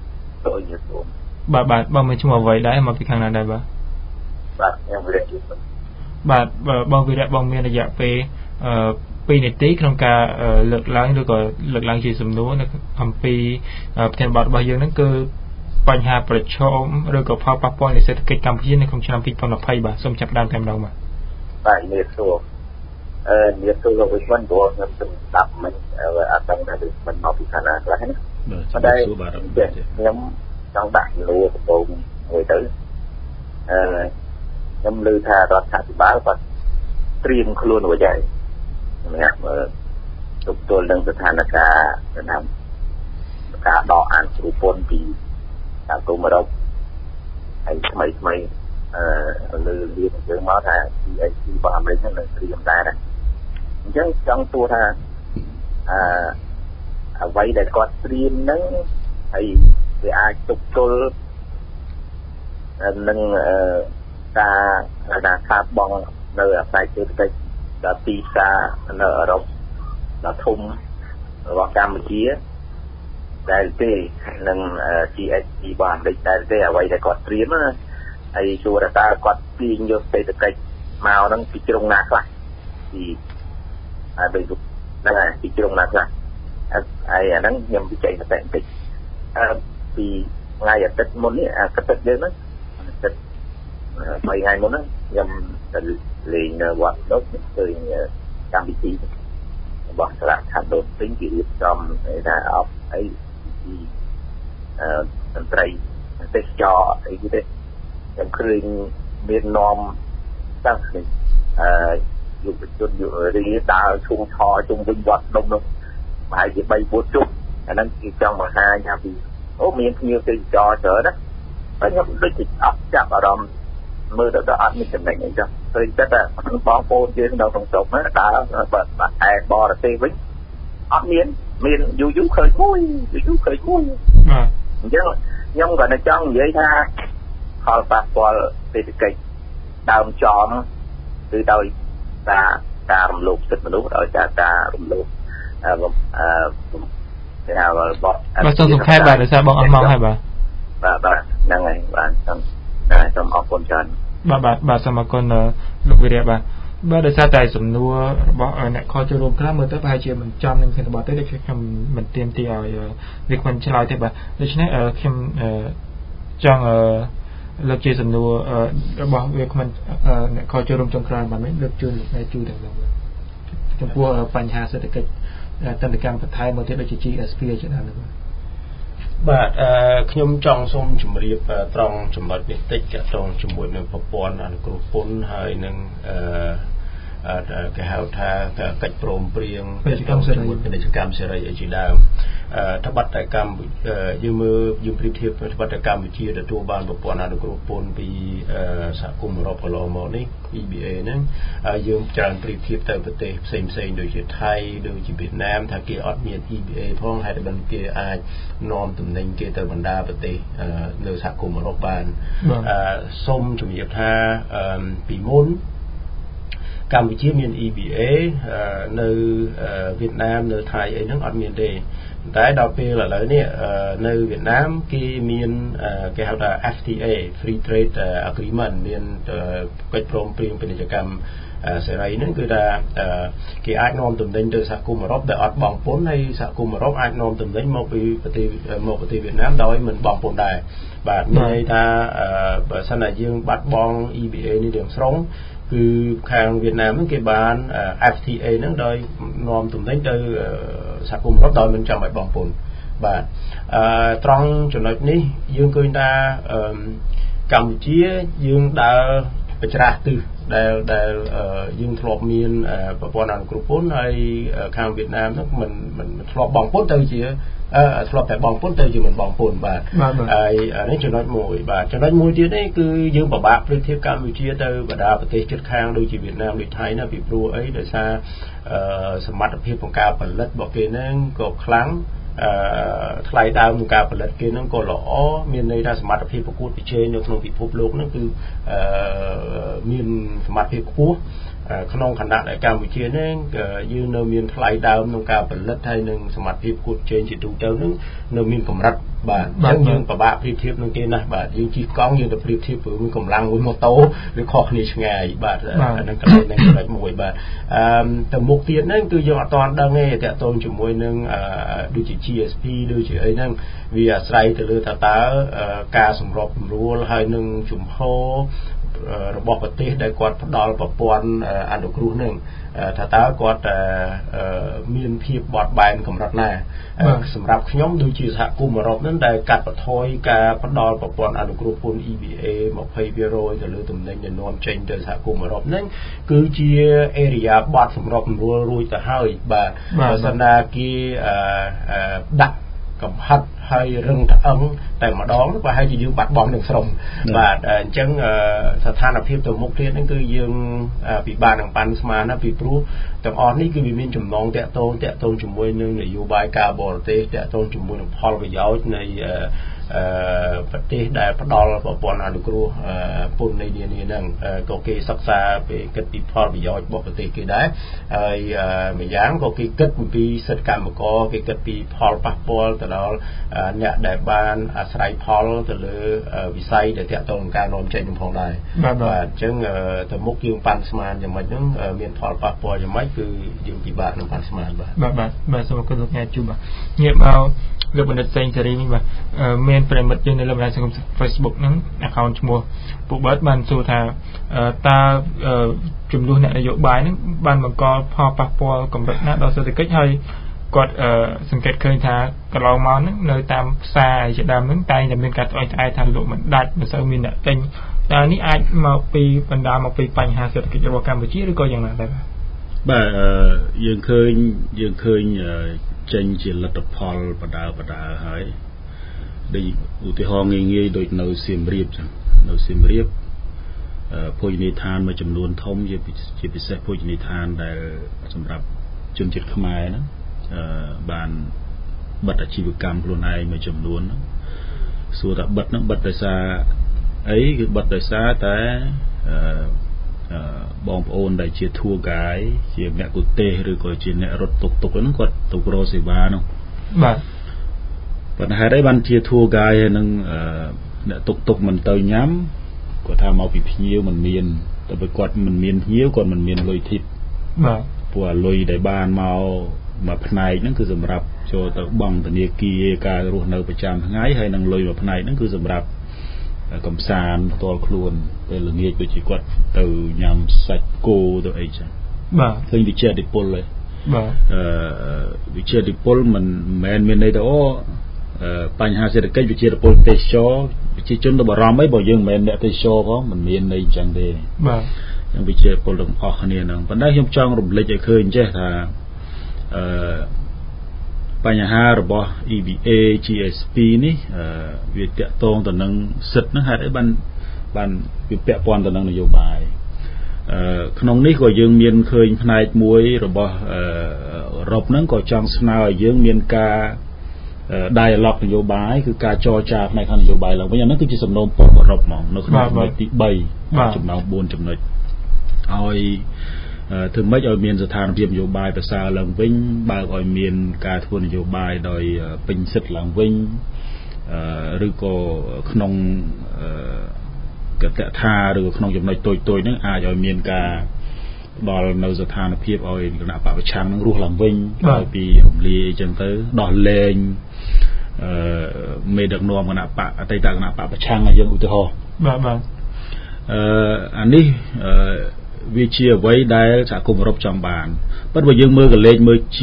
បាទបាទបងមានឈ្មោះអ្វីដែរមកពីខាងណាដែរបាទបាទខ្ញុំវិរៈបាទបងវិរៈបងមានរយៈពេលអឺពីរនាទីក្នុងការលើកឡើងឬក៏លើកឡើងជាសំណួរនៅអំពីប្រធានបទរបស់យើងហ្នឹងគឺបញ្ហាប្រឈមឬក៏ផលប៉ះពាល់នៃសេដ្ឋកិច្ចកម្ពុជានៅក្នុងឆ្នាំពីរពាន់ยี่สิบបាទសូមចាប់ផ្ដើមតែម្ដងបាទបាទនិយាយសួរអឺនិយាយសួរលោកវិស្វនព្រោះខ្ញុំស្ដាប់មិនអត់ដឹងថាមិនមកពីខាងណាខ្លះណាបាទសួរបាទខ្ញុំចង់ដាក់លួរដំបូងមួយទៅអឺខ្ញុំឮថារដ្ឋាភិបាលគាត់ត្រៀមខ្លួនរួចហើយសម្រាប់ទប់ទទល់នឹងស្ថានភាពតាមការដកអានគ្រូពន្ធពីសហគមន៍អឺរ៉ុបហើយថ្មីថ្មីអឺលើលៀនយើងមកថា P H D របស់អាមេរិកហ្នឹងនឹងត្រៀមដែរអញ្ចឹងចង់សួរថាអឺអ្វីដែលគាត់ត្រៀមហ្នឹងហើយវាអាចទប់ទល់នឹងការការខាតបង់នៅផ្នែកសេដ្ឋកិច្ចដល់ទីផ្សារនៅអឺរ៉ុបដល់ធំរបស់កម្ពុជាដែលទេនឹង G S P របស់អាមេរិកដែលទេអ្វីដែលគាត់ត្រៀមណាហើយសួរថាគាត់ទាញយកសេដ្ឋកិច្ចមកហ្នឹងពីជ្រុងណាខ្លះពីហើយដូចហ្នឹងហើយពីជ្រុងណាខ្លះហើយអាហ្នឹងខ្ញុំវិច័យបន្តិចបន្តិចអឺពីថ្ងៃអាទិត្យមុននេះអាទិត្យយើងហ្នឹងអាទិត្យបីថ្ងៃមុនហ្នឹងខ្ញុំទៅលេងនៅវត្តនោះឃើញកម្មវិធីរបស់សាលាខាត់ដូនពេញគេរៀបចំថាអបអីពីអឺតន្ត្រីទេសចរអីទេខ្ញុំឃើញមាននាំតាំងពីអឺយុវជនយុវរីដើរឈួងឆជុំវិញវត្តដុំនោះប្រហែលជាបីបួនជុំអាហ្នឹងគេចង់បង្ហាញថាពីអូមានភ្ញៀវទេសចរច្រើនណាហើយខ្ញុំដូចជាអត់ចាប់អារម្មណ៍មើលទៅដល់អត់មានចំណេញអីចឹងឃើញចិត្តថាបងប្អូនយើងនៅក្នុងស្រុកហ្នឹងដើរបើតែបរទេសវិញអត់មានមានយូរយូរឃើញមួយយូរយូរឃើញមួយបាទអញ្ចឹងខ្ញុំក៏នៅចង់និយាយថាផលប៉ះពាល់សេដ្ឋកិច្ចដើមចំគឺដោយការការរំលោភសិទ្ធិមនុស្សដោយការការរំលោភអឺអឺគេហៅរបស់បាទសូមសំខេបបាទដោយសារបងអស់មកហើយបាទបាទបាទហ្នឹងហើយបាទសូមសូមអរគុណច្រើនបាទបាទបាទសូមអរគុណលោកវិរៈបាទបាទដោយសារតែសំណួររបស់អ្នកខលចូលរួមខ្លះមើលទៅប្រហែលជាមិនចំនឹងគ្នារបស់ទេដូចខ្ញុំមិនទៀមទីឲ្យវាគ្មិនឆ្លើយទេបាទដូច្នេះខ្ញុំចង់លើកជាសំណួររបស់វាគ្មិនអ្នកខលចូលរួមចុងក្រោយបាទមិនលើកជូនលោកជួយទាំងនោះចំពោះបញ្ហាសេដ្ឋកិច្ចតន្តកម្មបន្ថែមមកទៀតដូចជា G S P ជាដើមនោះបាទអឺខ្ញុំចង់សូមជម្រាបត្រង់ចំណុចនេះតិចទាក់ទងជាមួយនឹងប្រព័ន្ធអនុគ្រោះពន្ធហើយនឹងអឺគេហៅថាកិច្ចព្រមព្រៀងពាណិជ្ជកម្មសេរីពាណិជ្ជកម្មសេរីជាដើមអឺត្បិតតែកម្ពុជាយើងមើលយើងប្រៀបធៀបត្បិតតែកម្ពុជាទទួលបានប្រព័ន្ធអនុគ្រោះពន្ធពីសហគមន៍អឺរ៉ុបកន្លងមកនេះ E B A ហ្នឹងយើងច្រើនប្រៀបធៀបទៅប្រទេសផ្សេងផ្សេងដូចជាថៃដូចជាវៀតណាមថាគេអត់មាន E B A ផងហើយតែគេអាចនាំទំនិញគេទៅបណ្ដាប្រទេសនៅសហគមន៍អឺរ៉ុបបានអឺសូមជំរាបថាពីមុនកម្ពុជាមាន E B A នៅវៀតណាមនៅថៃអីហ្នឹងអត់មានទេតែដល់ពេលឥឡូវនេះនៅវៀតណាមគេមានគេហៅថា F T A Free Trade Agreement មានកិច្ចព្រមព្រៀងពាណិជ្ជកម្មសេរីហ្នឹងគឺថាគេអាចនាំទំនិញទៅសហគមន៍អឺរ៉ុបដែលអត់បង់ពន្ធហើយសហគមន៍អឺរ៉ុបអាចនាំទំនិញមកពីប្រទេសមកប្រទេសវៀតណាមដោយមិនបង់ពន្ធដែរបាទមានន័យថាបើសិនតែយើងបាត់បង់ E B A នេះទាំងស្រុងគឺខាងវៀតណាមហ្នឹងគេបាន F T A ហ្នឹងដោយនាំទំនិញទៅសហគមន៍អឺរ៉ុបដោយមិនចាំបាច់បង់ពន្ធបាទអឺត្រង់ចំណុចនេះយើងឃើញថាកម្ពុជាយើងដើរបច្រាស់ទិសដែលដែលយើងធ្លាប់មានប្រព័ន្ធអនុគ្រោះពន្ធហើយខាងវៀតណាមហ្នឹងមិនមិនធ្លាប់បង់ពន្ធទៅជាអឺធ្លាប់តែបង់ពន្ធទៅជាមិនបង់ពន្ធបាទហើយនេះចំណុចមួយបាទចំណុចមួយទៀតនេះគឺយើងពិបាកប្រៀបធៀបកម្ពុជាទៅបណ្ដាប្រទេសជិតខាងដូចជាវៀតណាមដូចថៃណាពីព្រោះអីដោយសារសមត្ថភាពក្នុងការផលិតរបស់គេហ្នឹងក៏ខ្លាំងអឺថ្លៃដើមក្នុងការផលិតគេហ្នឹងក៏ល្អមានន័យថាសមត្ថភាពប្រកួតប្រជែងនៅក្នុងពិភពលោកហ្នឹងគឺអឺមានសមត្ថភាពខ្ពស់ក្នុងខណៈដែលកម្ពុជានេះយើងនៅមានថ្លៃដើមក្នុងការផលិតហើយនឹងសមត្ថភាពប្រកួតប្រជែងជាទូទៅហ្នឹងនៅមានកម្រិតបាទអញ្ចឹងយើងពិបាកប្រៀបធៀបនឹងគេណាស់បាទយើងជិះកង់យើងទៅប្រៀបធៀបvớiកម្លាំងមួយម៉ូតូវាខុសគ្នាឆ្ងាយបាទអាហ្នឹងកន្លែងហ្នឹងចំណុចមួយបាទអឺទៅមុខទៀតហ្នឹងគឺយើងអត់ទាន់ដឹងទេតាក់ទងជាមួយនឹងដូចជា G S P ដូចជាអីហ្នឹងវាអាស្រ័យទៅលើថាតើការសម្របសម្រួលហើយនឹងជំហររបស់ប្រទេសដែលគាត់ផ្ដល់ប្រព័ន្ធអនុគ្រោះនឹងថាតើគាត់មានភាពបត់បែនកម្រិតណាសម្រាប់ខ្ញុំដូចជាសហគមន៍អឺរ៉ុបនឹងដែលកាត់បន្ថយការផ្ដល់ប្រព័ន្ធអនុគ្រោះពន្ធ E B A twenty percent ទៅលើទំនិញដែលនាំចេញទៅសហគមន៍អឺរ៉ុបនឹងគឺជា area បត់សម្រាប់រួចរួចទៅហើយបាទបើសិនណាគេដាក់កំហិតហើយរឹងត្អឹងតែម្ដងប្រហែលជាយើងបាត់បង់នឹងស្រុងបាទអញ្ចឹងស្ថានភាពទៅមុខទៀតហ្នឹងគឺយើងពិបាកនឹងប៉ាន់ស្មានណាពីព្រោះទាំងអស់នេះគឺវាមានចំណងតាក់ទងតាក់ទងជាមួយនឹងនយោបាយការបរទេសតាក់ទងជាមួយនឹងផលប្រយោជន៍នៃប្រទេសដែលផ្ដល់ប្រព័ន្ធអនុគ្រោះពន្ធនៃនានាហ្នឹងក៏គេសិក្សាពីគិតពីផលប្រយោជន៍របស់ប្រទេសគេដែរហើយម្យ៉ាងក៏គេគិតពីសិទ្ធិកម្មករគេគិតពីផលប៉ះពាល់ទៅដល់អ្នកដែលបានអាស្រ័យផលទៅលើវិស័យដែលតាក់ទងនឹងការនាំចេញនឹងផងដែរបាទអញ្ចឹងទៅមុខយើងប៉ាន់ស្មានយ៉ាងម៉េចហ្នឹងមានផលប៉ះពាល់យ៉ាងម៉េចគឺយើងពិបាកនឹងប៉ាន់ស្មានបាទបាទបាទបាទសូមអរគុណលោកអ្នកជួបបាទងាកមកលោកបណ្ឌិតសេងសេរីនេះបាទមានប្រិមិត្តយើងនៅលើបណ្ដាញសង្គម Facebook ហ្នឹង account ឈ្មោះពួកបាទបានសួរថាតើចំនួនអ្នកនយោបាយហ្នឹងបានបង្កផលប៉ះពាល់កម្រិតណាដល់សេដ្ឋកិច្ចហើយគាត់សង្កេតឃើញថាកន្លងមកហ្នឹងនៅតាមផ្សារជាដើមហ្នឹងតែងតែមានការត្អូញត្អែរថាលក់មិនដាច់មិនសូវមានអ្នកទិញតើនេះអាចមកពីបណ្ដាលមកពីបញ្ហាសេដ្ឋកិច្ចរបស់កម្ពុជាឬក៏យ៉ាងណាដែរបាទយើងឃើញយើងឃើញចេញជាលទ្ធផលបដាបដាហើយដូចឧទាហរណ៍ងាយងាយដូចនៅសៀមរាបចឹងនៅសៀមរាបភោជនីយដ្ឋានមួយចំនួនធំជាពិសេសភោជនីយដ្ឋានដែលសម្រាប់ជនជាតិខ្មែរហ្នឹងបានបិទអាជីវកម្មខ្លួនឯងមួយចំនួនសួរថាបិទហ្នឹងបិទដោយសារអីគឺបិទដោយសារតែបងប្អូនដែលជា tour guide ជាអ្នកគូទេសឬក៏ជាអ្នករត់តុកតុកហ្នឹងគាត់ទៅរកសេវាហ្នឹងបាទប៉ុន្តែហេតុអីបានជា tour guide ហើយនឹងអ្នកតុកតុកមិនទៅញ៉ាំគាត់ថាមកពីភ្ញៀវមិនមានតែបើគាត់មិនមានភ្ញៀវគាត់មិនមានលុយធីបបាទព្រោះលុយដែលបានមកមួយផ្នែកហ្នឹងគឺសម្រាប់ចូលទៅបង់ធនាគារការរស់នៅប្រចាំថ្ងៃហើយនឹងលុយមួយផ្នែកហ្នឹងគឺសម្រាប់កំសាន្តផ្ទាល់ខ្លួនពេលល្ងាចដូចជាគាត់ទៅញ៉ាំសាច់គោទៅអីចឹងបាទឃើញវិជាតិពលហើយបាទអឺវិជាតិពលមិនមែនមានន័យថាអូបញ្ហាសេដ្ឋកិច្ចវិជាតិពលទេសចរប្រជាជនទៅបារម្ភអីបើយើងមិនមែនអ្នកទេសចរផងមិនមានន័យចឹងទេបាទចឹងវិជាតិពលទាំងអស់គ្នាហ្នឹងប៉ុន្តែខ្ញុំចង់រំលេចឲ្យឃើញចេះថាអឺបញ្ហារបស់ E B A G S P នេះវាតាក់ទងទៅនឹងសិទ្ធិហ្នឹងហេតុអីបានបានវាពាក់ព័ន្ធទៅនឹងនយោបាយអឺក្នុងនេះក៏យើងមានឃើញផ្នែកមួយរបស់អឺអឺរ៉ុបហ្នឹងក៏ចង់ស្នើឲ្យយើងមានការ dialogue នយោបាយគឺការចរចាផ្នែកខាងនយោបាយឡើងវិញអាហ្នឹងគឺជាសំណូមពរអឺរ៉ុបហ្មងនៅក្នុងចំណុចទី3ចំណោម4ចំណុចឲ្យធ្វើម៉េចឲ្យមានស្ថានភាពនយោបាយប្រសើរឡើងវិញបើកឲ្យមានការធ្វើនយោបាយដោយពេញសិទ្ធិឡើងវិញឬក៏ក្នុងកតថាឬក្នុងចំណុចតូចៗហ្នឹងអាចឲ្យមានការដល់នៅស្ថានភាពឲ្យគណៈបព្វប្រឆាំងនឹងរស់ឡើងវិញហើយពីរំលាយអញ្ចឹងទៅដោះលែងអឺមេដឹកនាំគណៈបកអតីតគណៈបព្វប្រឆាំងឲ្យយើងឧទាហរណ៍បាទបាទអឺអានេះអឺវាជាអ្វីដែលសហគមន៍អឺរ៉ុបចង់បានប៉ុន្តែបើយើងមើលកលេចមើល G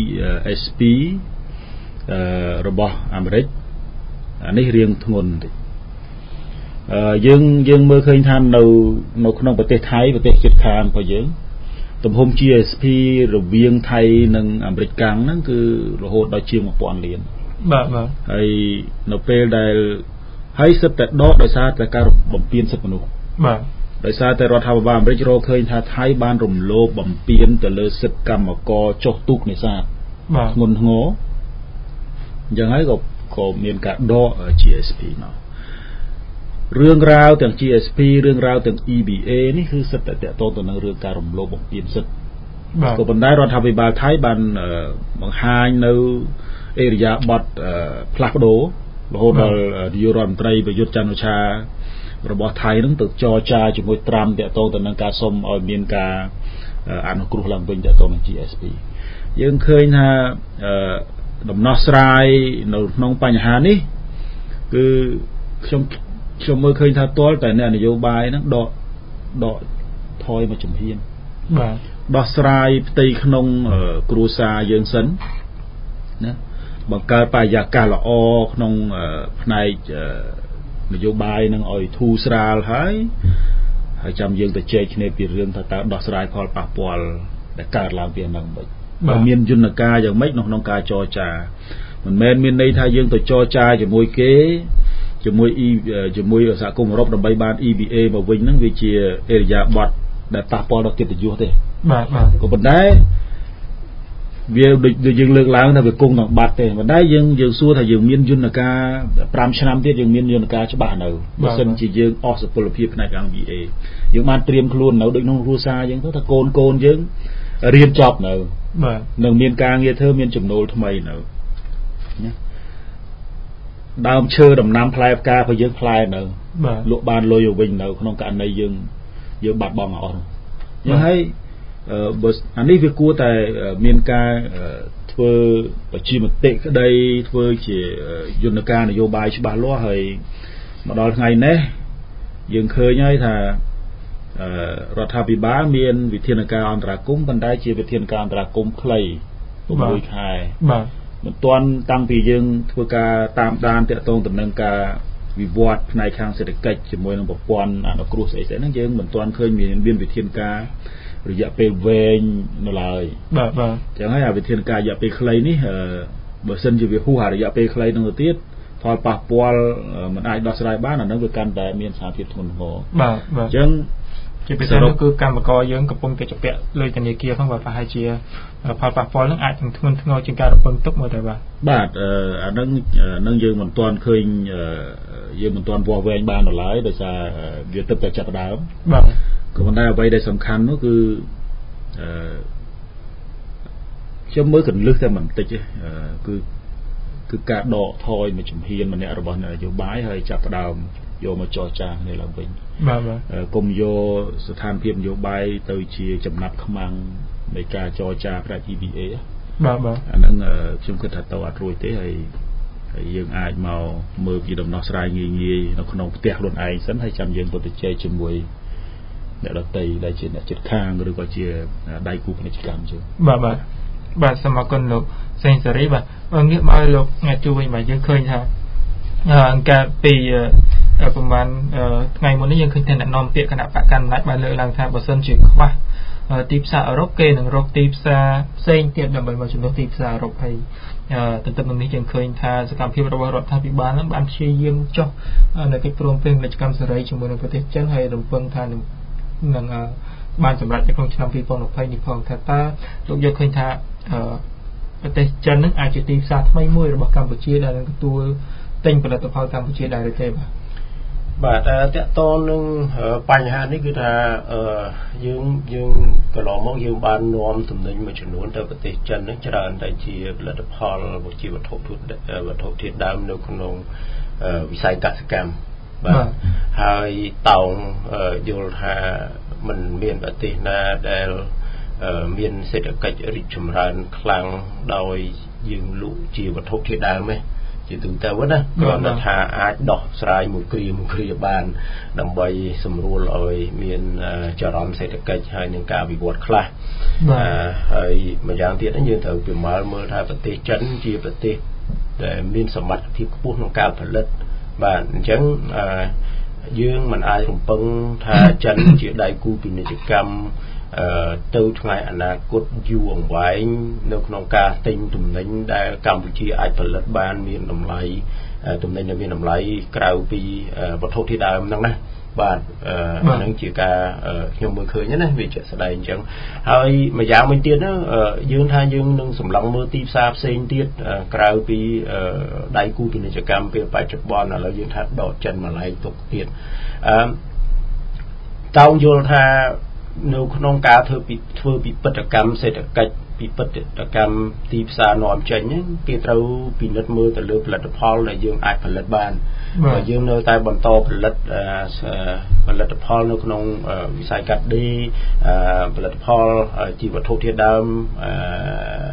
S P អឺរបស់អាមេរិកអានេះរៀងធ្ងន់បន្តិចអឺយើងយើងមើលឃើញថានៅនៅក្នុងប្រទេសថៃប្រទេសជិតខាងរបស់យើងទំហំ G S P រវាងថៃនិងអាមេរិកកាំងហ្នឹងគឺរហូតដល់ជាងone thousandលានបាទបាទហើយនៅពេលដែលហើយសិតតែដកដោយសារតែការបំពានសិទ្ធិមនុស្សបាទដោយសារតែរដ្ឋាភិបាលអាមេរិករកឃើញថាថៃបានរំលោភបំពានទៅលើសិទ្ធិកម្មករចុះទូកនេសាទបាទធ្ងន់ធ្ងរអញ្ចឹងហើយក៏ក៏មានការដក G S P មករឿងរ៉ាវទាំង G S P រឿងរ៉ាវទាំង E B A នេះគឺសិតតែតកតទៅនឹងរឿងការរំលោភបំពានសិទ្ធិបាទក៏ប៉ុន្តែរដ្ឋាភិបាលថៃបានបង្ហាញនៅអេរយាប័តផ្លាស់ប្ដូររហូតដល់នាយករដ្ឋមន្ត្រីប្រយុទ្ធច័ន្ទអូឆារបស់ថៃនឹងទៅចរចាជាមួយត្រាំតកតទៅនឹងការសុំឲ្យមានការអនុគ្រោះឡើងវិញតកតនឹង G S P យើងឃើញថាដំណោះស្រាយនៅក្នុងបញ្ហានេះគឺខ្ញុំខ្ញុំមើលឃើញថាទាល់តែអ្នកនយោបាយហ្នឹងដកដកថយមកជំហានបាទដោះស្រាយផ្ទៃក្នុងគ្រួសារយើងសិនណាបង្កើតបរិយាកាសល្អក្នុងផ្នែកនយោបាយនឹងឲ្យធូរស្រាលហើយហើយចាំយើងទៅជែកគ្នាពីរឿងថាតើដោះស្រាយផលប៉ះពាល់ដែលកើតឡើងពីហ្នឹងមិនបើមានយន្តការយ៉ាងម៉េចក្នុងការចរចាមិនមែនមានន័យថាយើងទៅចរចាជាមួយគេជាមួយជាមួយសហគមន៍អឺរ៉ុបដើម្បីបាន E B A មកវិញហ្នឹងវាជាអេរយាប័តដែលប៉ះពាល់ដល់កិត្តិយសទេបាទបាទក៏ប៉ុន្តែវាដូចយើងលើកឡើងថាវាគង់នឹងបាត់ទេប៉ុន្តែយើងយើងសួរថាយើងមានយន្តការ5ឆ្នាំទៀតយើងមានយន្តការច្បាស់នៅបើសិនជាយើងអស់សុពលភាពផ្នែក E B A យើងបានត្រៀមខ្លួននៅដូចក្នុងគ្រួសារយើងទៅថាកូនកូនយើងរៀនចប់នៅបាទនឹងមានការងារធ្វើមានចំណូលថ្មីនៅណាដើមឈើដំណាំផ្លែផ្ការបស់យើងផ្លែនៅបាទលក់បានលុយទៅវិញនៅក្នុងករណីយើងយើងបាត់បង់អស់យ៉ាងហើយបើអានេះវាគួរតែមានការធ្វើប្រជាមតិក្តីធ្វើជាយន្តការនយោបាយច្បាស់លាស់ហើយមកដល់ថ្ងៃនេះយើងឃើញហើយថារដ្ឋាភិបាលមានវិធានការអន្តរាគមន៍ប៉ុន្តែជាវិធានការអន្តរាគមន៍ខ្លី6ខែបាទមិនទាន់តាំងពីយើងធ្វើការតាមដានតាក់ទងទៅនឹងការវិវត្តផ្នែកខាងសេដ្ឋកិច្ចជាមួយនឹងប្រព័ន្ធអនុគ្រោះស្អីៗហ្នឹងយើងមិនទាន់ឃើញមានមានវិធានការរយៈពេលវែងនៅឡើយបាទបាទចឹងហើយអាវិធានការរយៈពេលខ្លីនេះបើសិនជាវាហួសអារយៈពេលខ្លីនឹងទៅទៀតផលប៉ះពាល់មិនអាចដោះស្រាយបានអានឹងវាកាន់តែមានសារភាពធ្ងន់ធ្ងរបាទបាទចឹងជាពិសេសនោះគឺកម្មករយើងកំពុងតែជាពាក់លុយធនាគារផងបាទប្រហែលជាផលប៉ះពាល់នឹងអាចនឹងធ្ងន់ធ្ងរជាងការរំពឹងទុកមើលទៅបាទបាទអានឹងនឹងយើងមិនទាន់ឃើញយើងមិនទាន់វាស់វែងបានដល់ឡើយដោយសារវាទឹកតែចាប់ដើមបាទក៏ប៉ុន្តែអ្វីដែលសំខាន់នោះគឺអឺខ្ញុំមើលកន្លឹះតែបន្តិចទេគឺគឺការដកថយមួយជំហានម្នាក់របស់នយោបាយហើយចាប់ផ្ដើមយកមកចរចាគ្នាឡើងវិញបាទបាទកុំយកស្ថានភាពនយោបាយទៅជាចំណាត់ខ្មាំងនៃការចរចាផ្នែក E B A បាទបាទអាហ្នឹងខ្ញុំគិតថាទៅអត់រួចទេហើយហើយយើងអាចមកមើលពីដំណោះស្រាយងាយងាយនៅក្នុងផ្ទះខ្លួនឯងសិនហើយចាំយើងទៅជែកជាមួយអ្នកដទៃដែលជាអ្នកជិតខាងឬក៏ជាដៃគូពាណិជ្ជកម្មជាងបាទបាទបាទសូមអរគុណលោកសេងសេរីបាទងាកមកឲ្យលោកអ្នកជួយវិញបាទយើងឃើញថាអង្គការពីប្រហែលថ្ងៃមុននេះយើងឃើញថាអ្នកនាំពាក្យគណៈបកកណ្ដាលអំណាចបានលើកឡើងថាបើសិនជាខ្វះទីផ្សារអឺរ៉ុបគេនឹងរកទីផ្សារផ្សេងទៀតដើម្បីមកជំនួសទីផ្សារអឺរ៉ុបហើយទន្ទឹមនឹងនេះយើងឃើញថាសកម្មភាពរបស់រដ្ឋាភិបាលនឹងបានព្យាយាមចុះនៅកិច្ចព្រមព្រៀងពាណិជ្ជកម្មសេរីជាមួយនឹងប្រទេសចិនហើយរំពឹងថានឹងនឹងបានសម្រេចនៅក្នុងឆ្នាំ2020នេះផងថាតើលោកយកឃើញថាប្រទេសចិននឹងអាចជាទីផ្សារថ្មីមួយរបស់កម្ពុជាដែលនឹងទទួលទិញផលិតផលកម្ពុជាដែរទេបាទបាទតើតើនឹងបញ្ហានេះគឺថាយើងយើងកន្លងមកយើងបាននាំទំនិញមួយចំនួនទៅប្រទេសចិននឹងច្រើនតែជាផលិតផលជាវត្ថុវត្ថុធាតុដើមនៅក្នុងវិស័យកសិកម្មបាទហើយតោងយល់ថាมันមានប្រទេសណាដែលមានសេដ្ឋកិច្ចរីកចម្រើនខ្លាំងដោយយើងលក់ជាវត្ថុធាតុដើមទេជាទូទៅណាគាត់ថាអាចដោះស្រាយមួយគ្រាមួយគ្រាបានដើម្បីសម្រួលឲ្យមានចរន្តសេដ្ឋកិច្ចហើយនឹងការវិវត្តខ្លះហើយម្យ៉ាងទៀតយើងត្រូវពិមើលមើលថាប្រទេសចិនជាប្រទេសដែលមានសមត្ថភាពខ្ពស់ក្នុងការផលិតបាទអញ្ចឹងយើងមិនអាចរំពឹងថាចិនជាដៃគូពាណិជ្ជកម្មទៅថ្ងៃអនាគតយូរអង្វែងនៅក្នុងការទិញទំនិញដែលកម្ពុជាអាចផលិតបានមានតម្លៃទំនិញដែលមានតម្លៃក្រៅពីវត្ថុធាតុដើមហ្នឹងណាបាទអានឹងជាការខ្ញុំមើលឃើញណាវាជាក់ស្ដែងអញ្ចឹងហើយម្យ៉ាងវិញទៀតហ្នឹងយើងថាយើងនឹងសម្លឹងមើលទីផ្សារផ្សេងទៀតក្រៅពីដៃគូពាណិជ្ជកម្មពេលបច្ចុប្បន្នឥឡូវយើងថាដកចិនម្លែងទុកទៀតអឺតោងយល់ថានៅក្នុងការធ្វើពីធ្វើពិពិធកម្មសេដ្ឋកិច្ចពិពិធកម្មទីផ្សារនាំចេញគេត្រូវពិនិត្យមើលទៅលើផលិតផលដែលយើងអាចផលិតបានបើយើងនៅតែបន្តផលិតផលិតផលនៅក្នុងវិស័យកាត់ដេរផលិតផលជីវវត្ថុធាតុដើម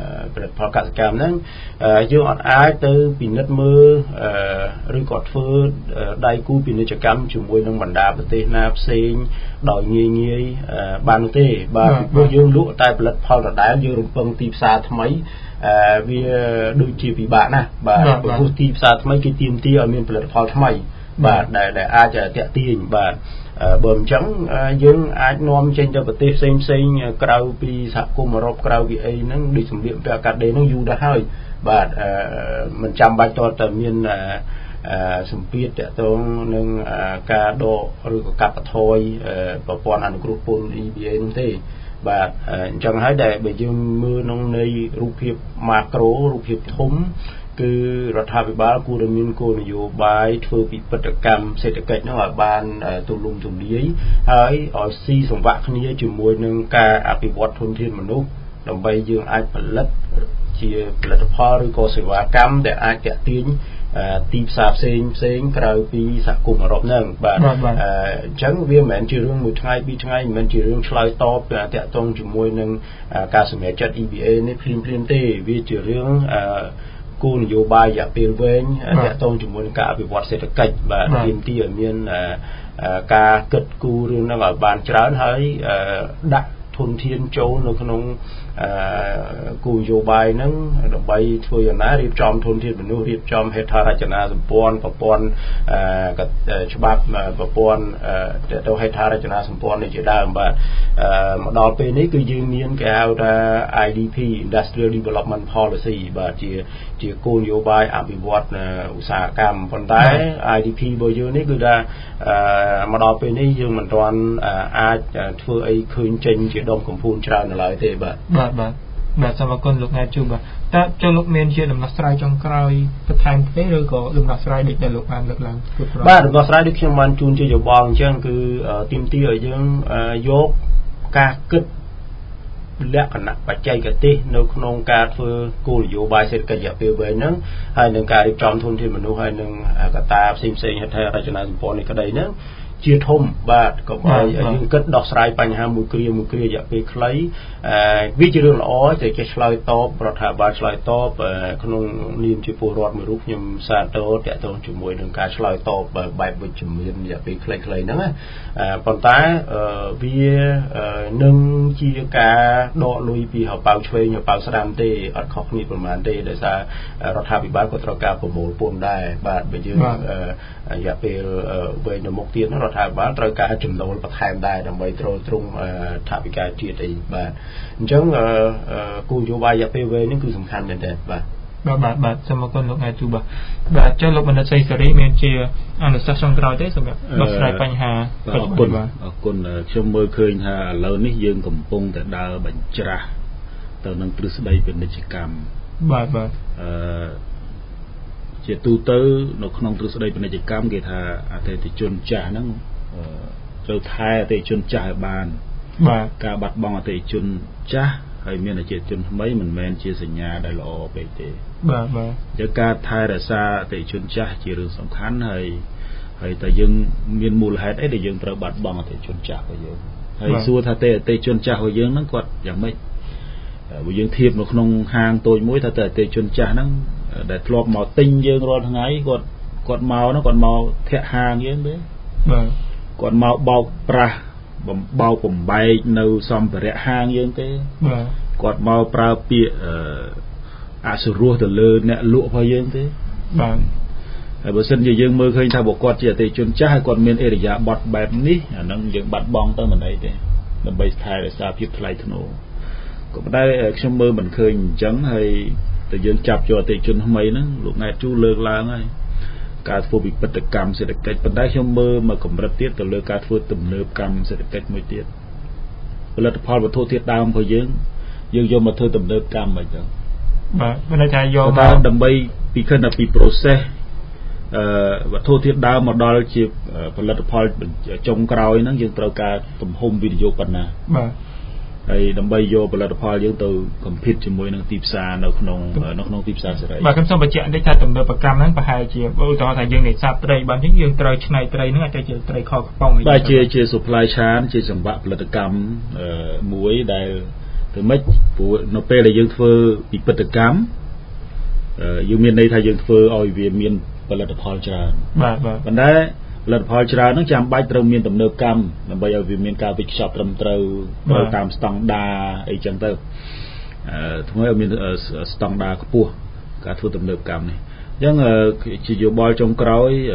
លិតផលកសិកម្មហ្នឹងយើងអត់អាចទៅពិនិត្យមើលឬក៏ធ្វើដៃគូពាណិជ្ជកម្មជាមួយនឹងបណ្ដាប្រទេសណាផ្សេងដោយងាយងាយបានទេបាទពីព្រោះយើងលក់តែផលិតផលដដែលយើងរំពឹងទីផ្សារថ្មីវាដូចជាពិបាកណាស់បាទព្រោះទីផ្សារថ្មីគេទាមទារឲ្យមានផលិតផលថ្មីបាទដែលដែលអាចតាក់ទាញបាទបើមិនចឹងយើងអាចនាំចេញទៅប្រទេសផ្សេងផ្សេងក្រៅពីសហគមន៍អឺរ៉ុបក្រៅពីអីហ្នឹងដូចសម្ភារពាក់កាដេហ្នឹងយូរដែរហើយបាទមិនចាំបាច់តតែមានសម្ពាធតាក់ទងនឹងការដកឬក៏កាត់បន្ថយប្រព័ន្ធអនុគ្រោះពន្ធ E B A នោះទេបាទអញ្ចឹងហើយដែលបើយើងមើលក្នុងនៃរូបភាពម៉ាក្រូរូបភាពធំគឺរដ្ឋាភិបាលគួរតែមានគោលនយោបាយធ្វើពិពិធកម្មសេដ្ឋកិច្ចនោះឲ្យបានទូលំទូលាយហើយឲ្យស៊ីសង្វាក់គ្នាជាមួយនឹងការអភិវឌ្ឍធនធានមនុស្សដើម្បីយើងអាចផលិតជាផលិតផលឬក៏សេវាកម្មដែលអាចទាក់ទាញទីផ្សារផ្សេងផ្សេងក្រៅពីសហគមន៍អឺរ៉ុបហ្នឹងបាទអញ្ចឹងវាមិនមែនជារឿងមួយថ្ងៃពីរថ្ងៃមិនមែនជារឿងឆ្លើយតបតាក់ទងជាមួយនឹងការសម្រេចចិត្ត E B A នេះភ្លាមភ្លាមទេវាជារឿងគោលនយោបាយរយៈពេលវែងតាក់ទងជាមួយនឹងការអភិវឌ្ឍសេដ្ឋកិច្ចបាទទាមទារឲ្យមានការគិតគូររឿងហ្នឹងឲ្យបានច្រើនហើយដាក់ធនធានចូលនៅក្នុងគោលនយោបាយហ្នឹងដើម្បីធ្វើយ៉ាងណារៀបចំធនធានមនុស្សរៀបចំហេដ្ឋារចនាសម្ព័ន្ធប្រព័ន្ធច្បាប់ប្រព័ន្ធទៅហេដ្ឋារចនាសម្ព័ន្ធនេះជាដើមបាទមកដល់ពេលនេះគឺយើងមានគេហៅថា I D P Industrial Development Policy បាទជាជាគោលនយោបាយអភិវឌ្ឍឧស្សាហកម្មប៉ុន្តែ I D P របស់យើងនេះគឺថាមកដល់ពេលនេះយើងមិនទាន់អាចធ្វើអីឃើញចេញជាដុំកំភួនច្រើននៅឡើយទេបាទបាទបាទបាទសូមអរគុណលោកណែជួបបាទតើចូលលោកមានជាដំណោះស្រាយចុងក្រោយបន្ថែមទេឬក៏ដំណោះស្រាយដូចដែលលោកបានលើកឡើងគ្រប់គ្រាន់បាទដំណោះស្រាយដូចខ្ញុំបានជូនជាយោបល់អញ្ចឹងគឺទាមទារឲ្យយើងយកការគិតលក្ខណៈបច្ចេកទេសនៅក្នុងការធ្វើគោលនយោបាយសេដ្ឋកិច្ចរយៈពេលវែងហ្នឹងហើយនឹងការរៀបចំធនធានមនុស្សហើយនឹងកត្តាផ្សេងផ្សេងហេដ្ឋារចនាសម្ព័ន្ធនេះក្តីហ្នឹងជាធំបាទកុំឲ្យយើងគិតដោះស្រាយបញ្ហាមួយគ្រាមួយគ្រារយៈពេលខ្លីអឺវាជារឿងល្អតែចេះឆ្លើយតបរដ្ឋាភិបាលឆ្លើយតបក្នុងនាមជាពលរដ្ឋមួយរូបខ្ញុំសាទរតាក់ទងជាមួយនឹងការឆ្លើយតបបែបវិជ្ជមានរយៈពេលខ្លីៗហ្នឹងណាប៉ុន្តែវានឹងជាការដកលុយពីហៅប៉ៅឆ្វេងហៅប៉ៅស្ដាំទេអត់ខុសគ្នាប្រហែលទេដោយសាររដ្ឋាភិបាលក៏ត្រូវការប្រមូលពន្ធដែរបាទបើយើងរយៈពេលវែងទៅមុខទៀតរដ្ឋាភិបាលត្រូវការចំណូលបន្ថែមដែរដើម្បីទ្រទ្រង់ថវិកាជាតិអីបាទអញ្ចឹងគោលនយោបាយរយៈពេលវែងនេះគឺសំខាន់មែនទែនបាទបាទបាទបាទសូមអរគុណលោកណែជួបបាទបាទចុះលោកបណ្ឌិតសេរីមានជាអនុសាសន៍ចុងក្រោយទេសម្រាប់ដោះស្រាយបញ្ហាអរគុណអរគុណខ្ញុំមើលឃើញថាឥឡូវនេះយើងកំពុងតែដើរបញ្ច្រាស់ទៅនឹងទ្រឹស្ដីពាណិជ្ជកម្មបាទបាទអឺជាទូទៅនៅក្នុងទ្រឹស្ដីពាណិជ្ជកម្មគេថាអតិថិជនចាស់ហ្នឹងត្រូវថែអតិថិជនចាស់ឲ្យបានបាទការបាត់បង់អតិថិជនចាស់ហើយមានអតិថិជនថ្មីមិនមែនជាសញ្ញាដែលល្អពេកទេបាទបាទជាការថែរក្សាអតិថិជនចាស់ជារឿងសំខាន់ហើយហើយតែយើងមានមូលហេតុអីដែលយើងត្រូវបាត់បង់អតិថិជនចាស់របស់យើងហើយសួរថាទេអតិថិជនចាស់របស់យើងហ្នឹងគាត់យ៉ាងម៉េចបើយើងធៀបនៅក្នុងហាងតូចមួយថាតែអតិថិជនចាស់ហ្នឹងដែលធ្លាប់មកទិញយើងរាល់ថ្ងៃគាត់គាត់មកហ្នឹងគាត់មកធាក់ហាងយើងទេបាទគាត់មកបោកប្រាស់បំបោកបំបែកនៅសម្ភារៈហាងយើងទេបាទគាត់មកប្រើពាក្យអសុរោះទៅលើអ្នកលក់របស់យើងទេបាទហើយបើសិនជាយើងមើលឃើញថាបើគាត់ជាអតិថិជនចាស់ហើយគាត់មានអិរិយាបថបែបនេះអាហ្នឹងយើងបាត់បង់ទៅមិនអីទេដើម្បីថែរក្សាភាពថ្លៃថ្នូរក៏ប៉ុន្តែខ្ញុំមើលមិនឃើញអញ្ចឹងហើយតែយើងចាប់យកអតិថិជនថ្មីហ្នឹងលោកណែតជូលើកឡើងហើយការធ្វើវិបត្តិកម្មសេដ្ឋកិច្ចប៉ុន្តែខ្ញុំមើលមកកម្រិតទៀតទៅលើការធ្វើទំនើបកម្មសេដ្ឋកិច្ចមួយទៀតផលិតផលវត្ថុធាតុដើមរបស់យើងយើងយកមកធ្វើទំនើបកម្មអីចឹងបាទមានន័យថាយកមកដើម្បីពីខិនពី process អឺវត្ថុធាតុដើមមកដល់ជាផលិតផលចុងក្រោយហ្នឹងយើងត្រូវការទំហំវិនិយោគប៉ុណ្ណាបាទហើយដើម្បីយកផលិតផលយើងទៅ compete ជាមួយនឹងទីផ្សារនៅក្នុងនៅក្នុងទីផ្សារសេរីបាទខ្ញុំសូមបញ្ជាក់បន្តិចថាទំនើបកម្មហ្នឹងប្រហែលជាឧទាហរណ៍ថាយើងនេសាទត្រីបានជាយើងត្រូវឆ្នៃត្រីហ្នឹងអាចទៅជាត្រីខខ្ប៉ុងបាទជាជា supply chain ជាចង្វាក់ផលិតកម្មមួយដែល từ mấy của nó pe là dương phơ bị bật được cám dương miền đây thay dương phơ oi về miền và là tập hòn trà vấn đề là tập hòn trà nó chạm bay từ miền tầm nơ cam là bây giờ về miền cao bị sập tầm từ tam stang đa ấy chẳng tới thứ mấy ở miền stang đa của pua cả thu tầm nơ cam này nhưng chỉ dụ bò trong cõi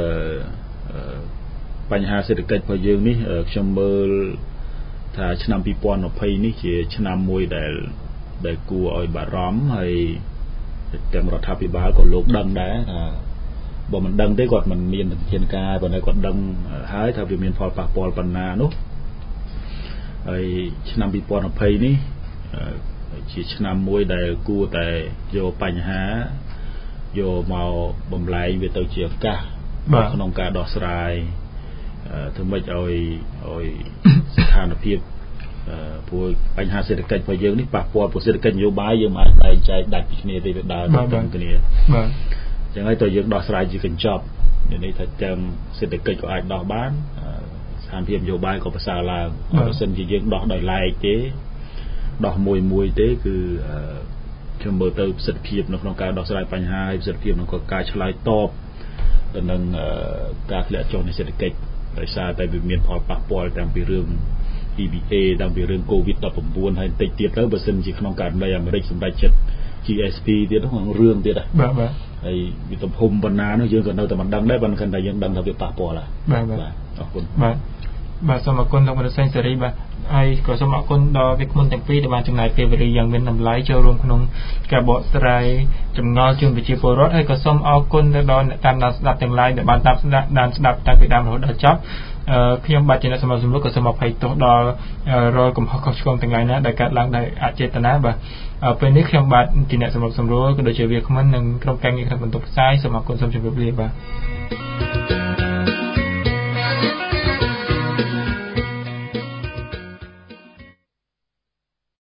បញ្ហាសេដ្ឋកិច្ចរបស់យើងនេះខ្ញុំមើលថាឆ្នាំពីរពាន់ยี่สิบនេះជាឆ្នាំមួយដែលដែលគួរឲ្យបារម្ភហើយទាំងរដ្ឋាភិបាលក៏លោកដឹងដែរថាបើមិនដឹងទេគាត់មិនមានវិធានការប៉ុន្តែគាត់ដឹងហើយថាវាមានផលប៉ះពាល់ប៉ុណ្ណានោះហើយឆ្នាំពីរពាន់ยี่สิบនេះជាឆ្នាំមួយដែលគួរតែយកបញ្ហាយកមកបំលែងវាទៅជាឱកាសក្នុងការដោះស្រាយធ្វើម៉េចឲ្យឲ្យស្ថានភាពព្រោះបញ្ហាសេដ្ឋកិច្ចរបស់យើងនេះប៉ះពាល់ពីសេដ្ឋកិច្ចនយោបាយយើងមិនអាចបែងចែកដាច់ពីគ្នាទេវាដើរទៅនឹងគ្នាបាទអញ្ចឹងហើយតើយើងដោះស្រាយជាកញ្ចប់មានន័យថាទាំងសេដ្ឋកិច្ចក៏អាចដោះបានស្ថានភាពនយោបាយក៏ប្រសើរឡើងបើមិនជាយើងដោះដោយឡែកទេដោះមួយមួយទេគឺខ្ញុំមើលទៅប្រសិទ្ធភាពនៅក្នុងការដោះស្រាយបញ្ហាហើយប្រសិទ្ធភាពក្នុងការឆ្លើយតបទៅនឹងការធ្លាក់ចុះនៃសេដ្ឋកិច្ចដោយសារតែវាមានផលប៉ះពាល់ទាំងពីរឿង E B A ទាំងពីរឿង COVID สิบเก้า ហើយបន្តិចទៀតទៅបើសិនជាក្នុងករណីអាមេរិកសម្រេចចិត្ត G S P ទៀតហ្នឹងរឿងទៀតដែរបាទបាទហើយវាទំហំប៉ុណ្ណានោះយើងក៏នៅតែមិនដឹងដែរបើមិនតែយើងដឹងថាវាប៉ះពាល់ហើយបាទបាទអរគុណបាទបាទសូមអរគុណលោកមនសេងសេរីបាទហើយក៏សូមអរគុណដល់វិក្កាមទាំងពីរដែលបានចំណាយពេលវេលាយ៉ាងមានតម្លៃចូលរួមក្នុងការបកស្រាយចម្ងល់ជូនប្រជាពលរដ្ឋហើយក៏សូមអរគុណទៅដល់អ្នកតាមដានស្ដាប់ទាំងឡាយដែលបានតាមស្ដាប់ដានស្ដាប់តាំងពីដើមរហូតដល់ចប់ខ្ញុំបាទជាអ្នកសម្របសម្រួលក៏សូមអភ័យទោសដល់រាល់កំហុសខុសឆ្គងទាំងឡាយណាដែលកើតឡើងដោយអចេតនាបាទពេលនេះខ្ញុំបាទជាអ្នកសម្របសម្រួលក៏ដូចជាវាគ្មិននិងក្រុមការងារក្នុងបន្ទប់ផ្សាយសូមអរគុណសូមជម្រាបលាបាទ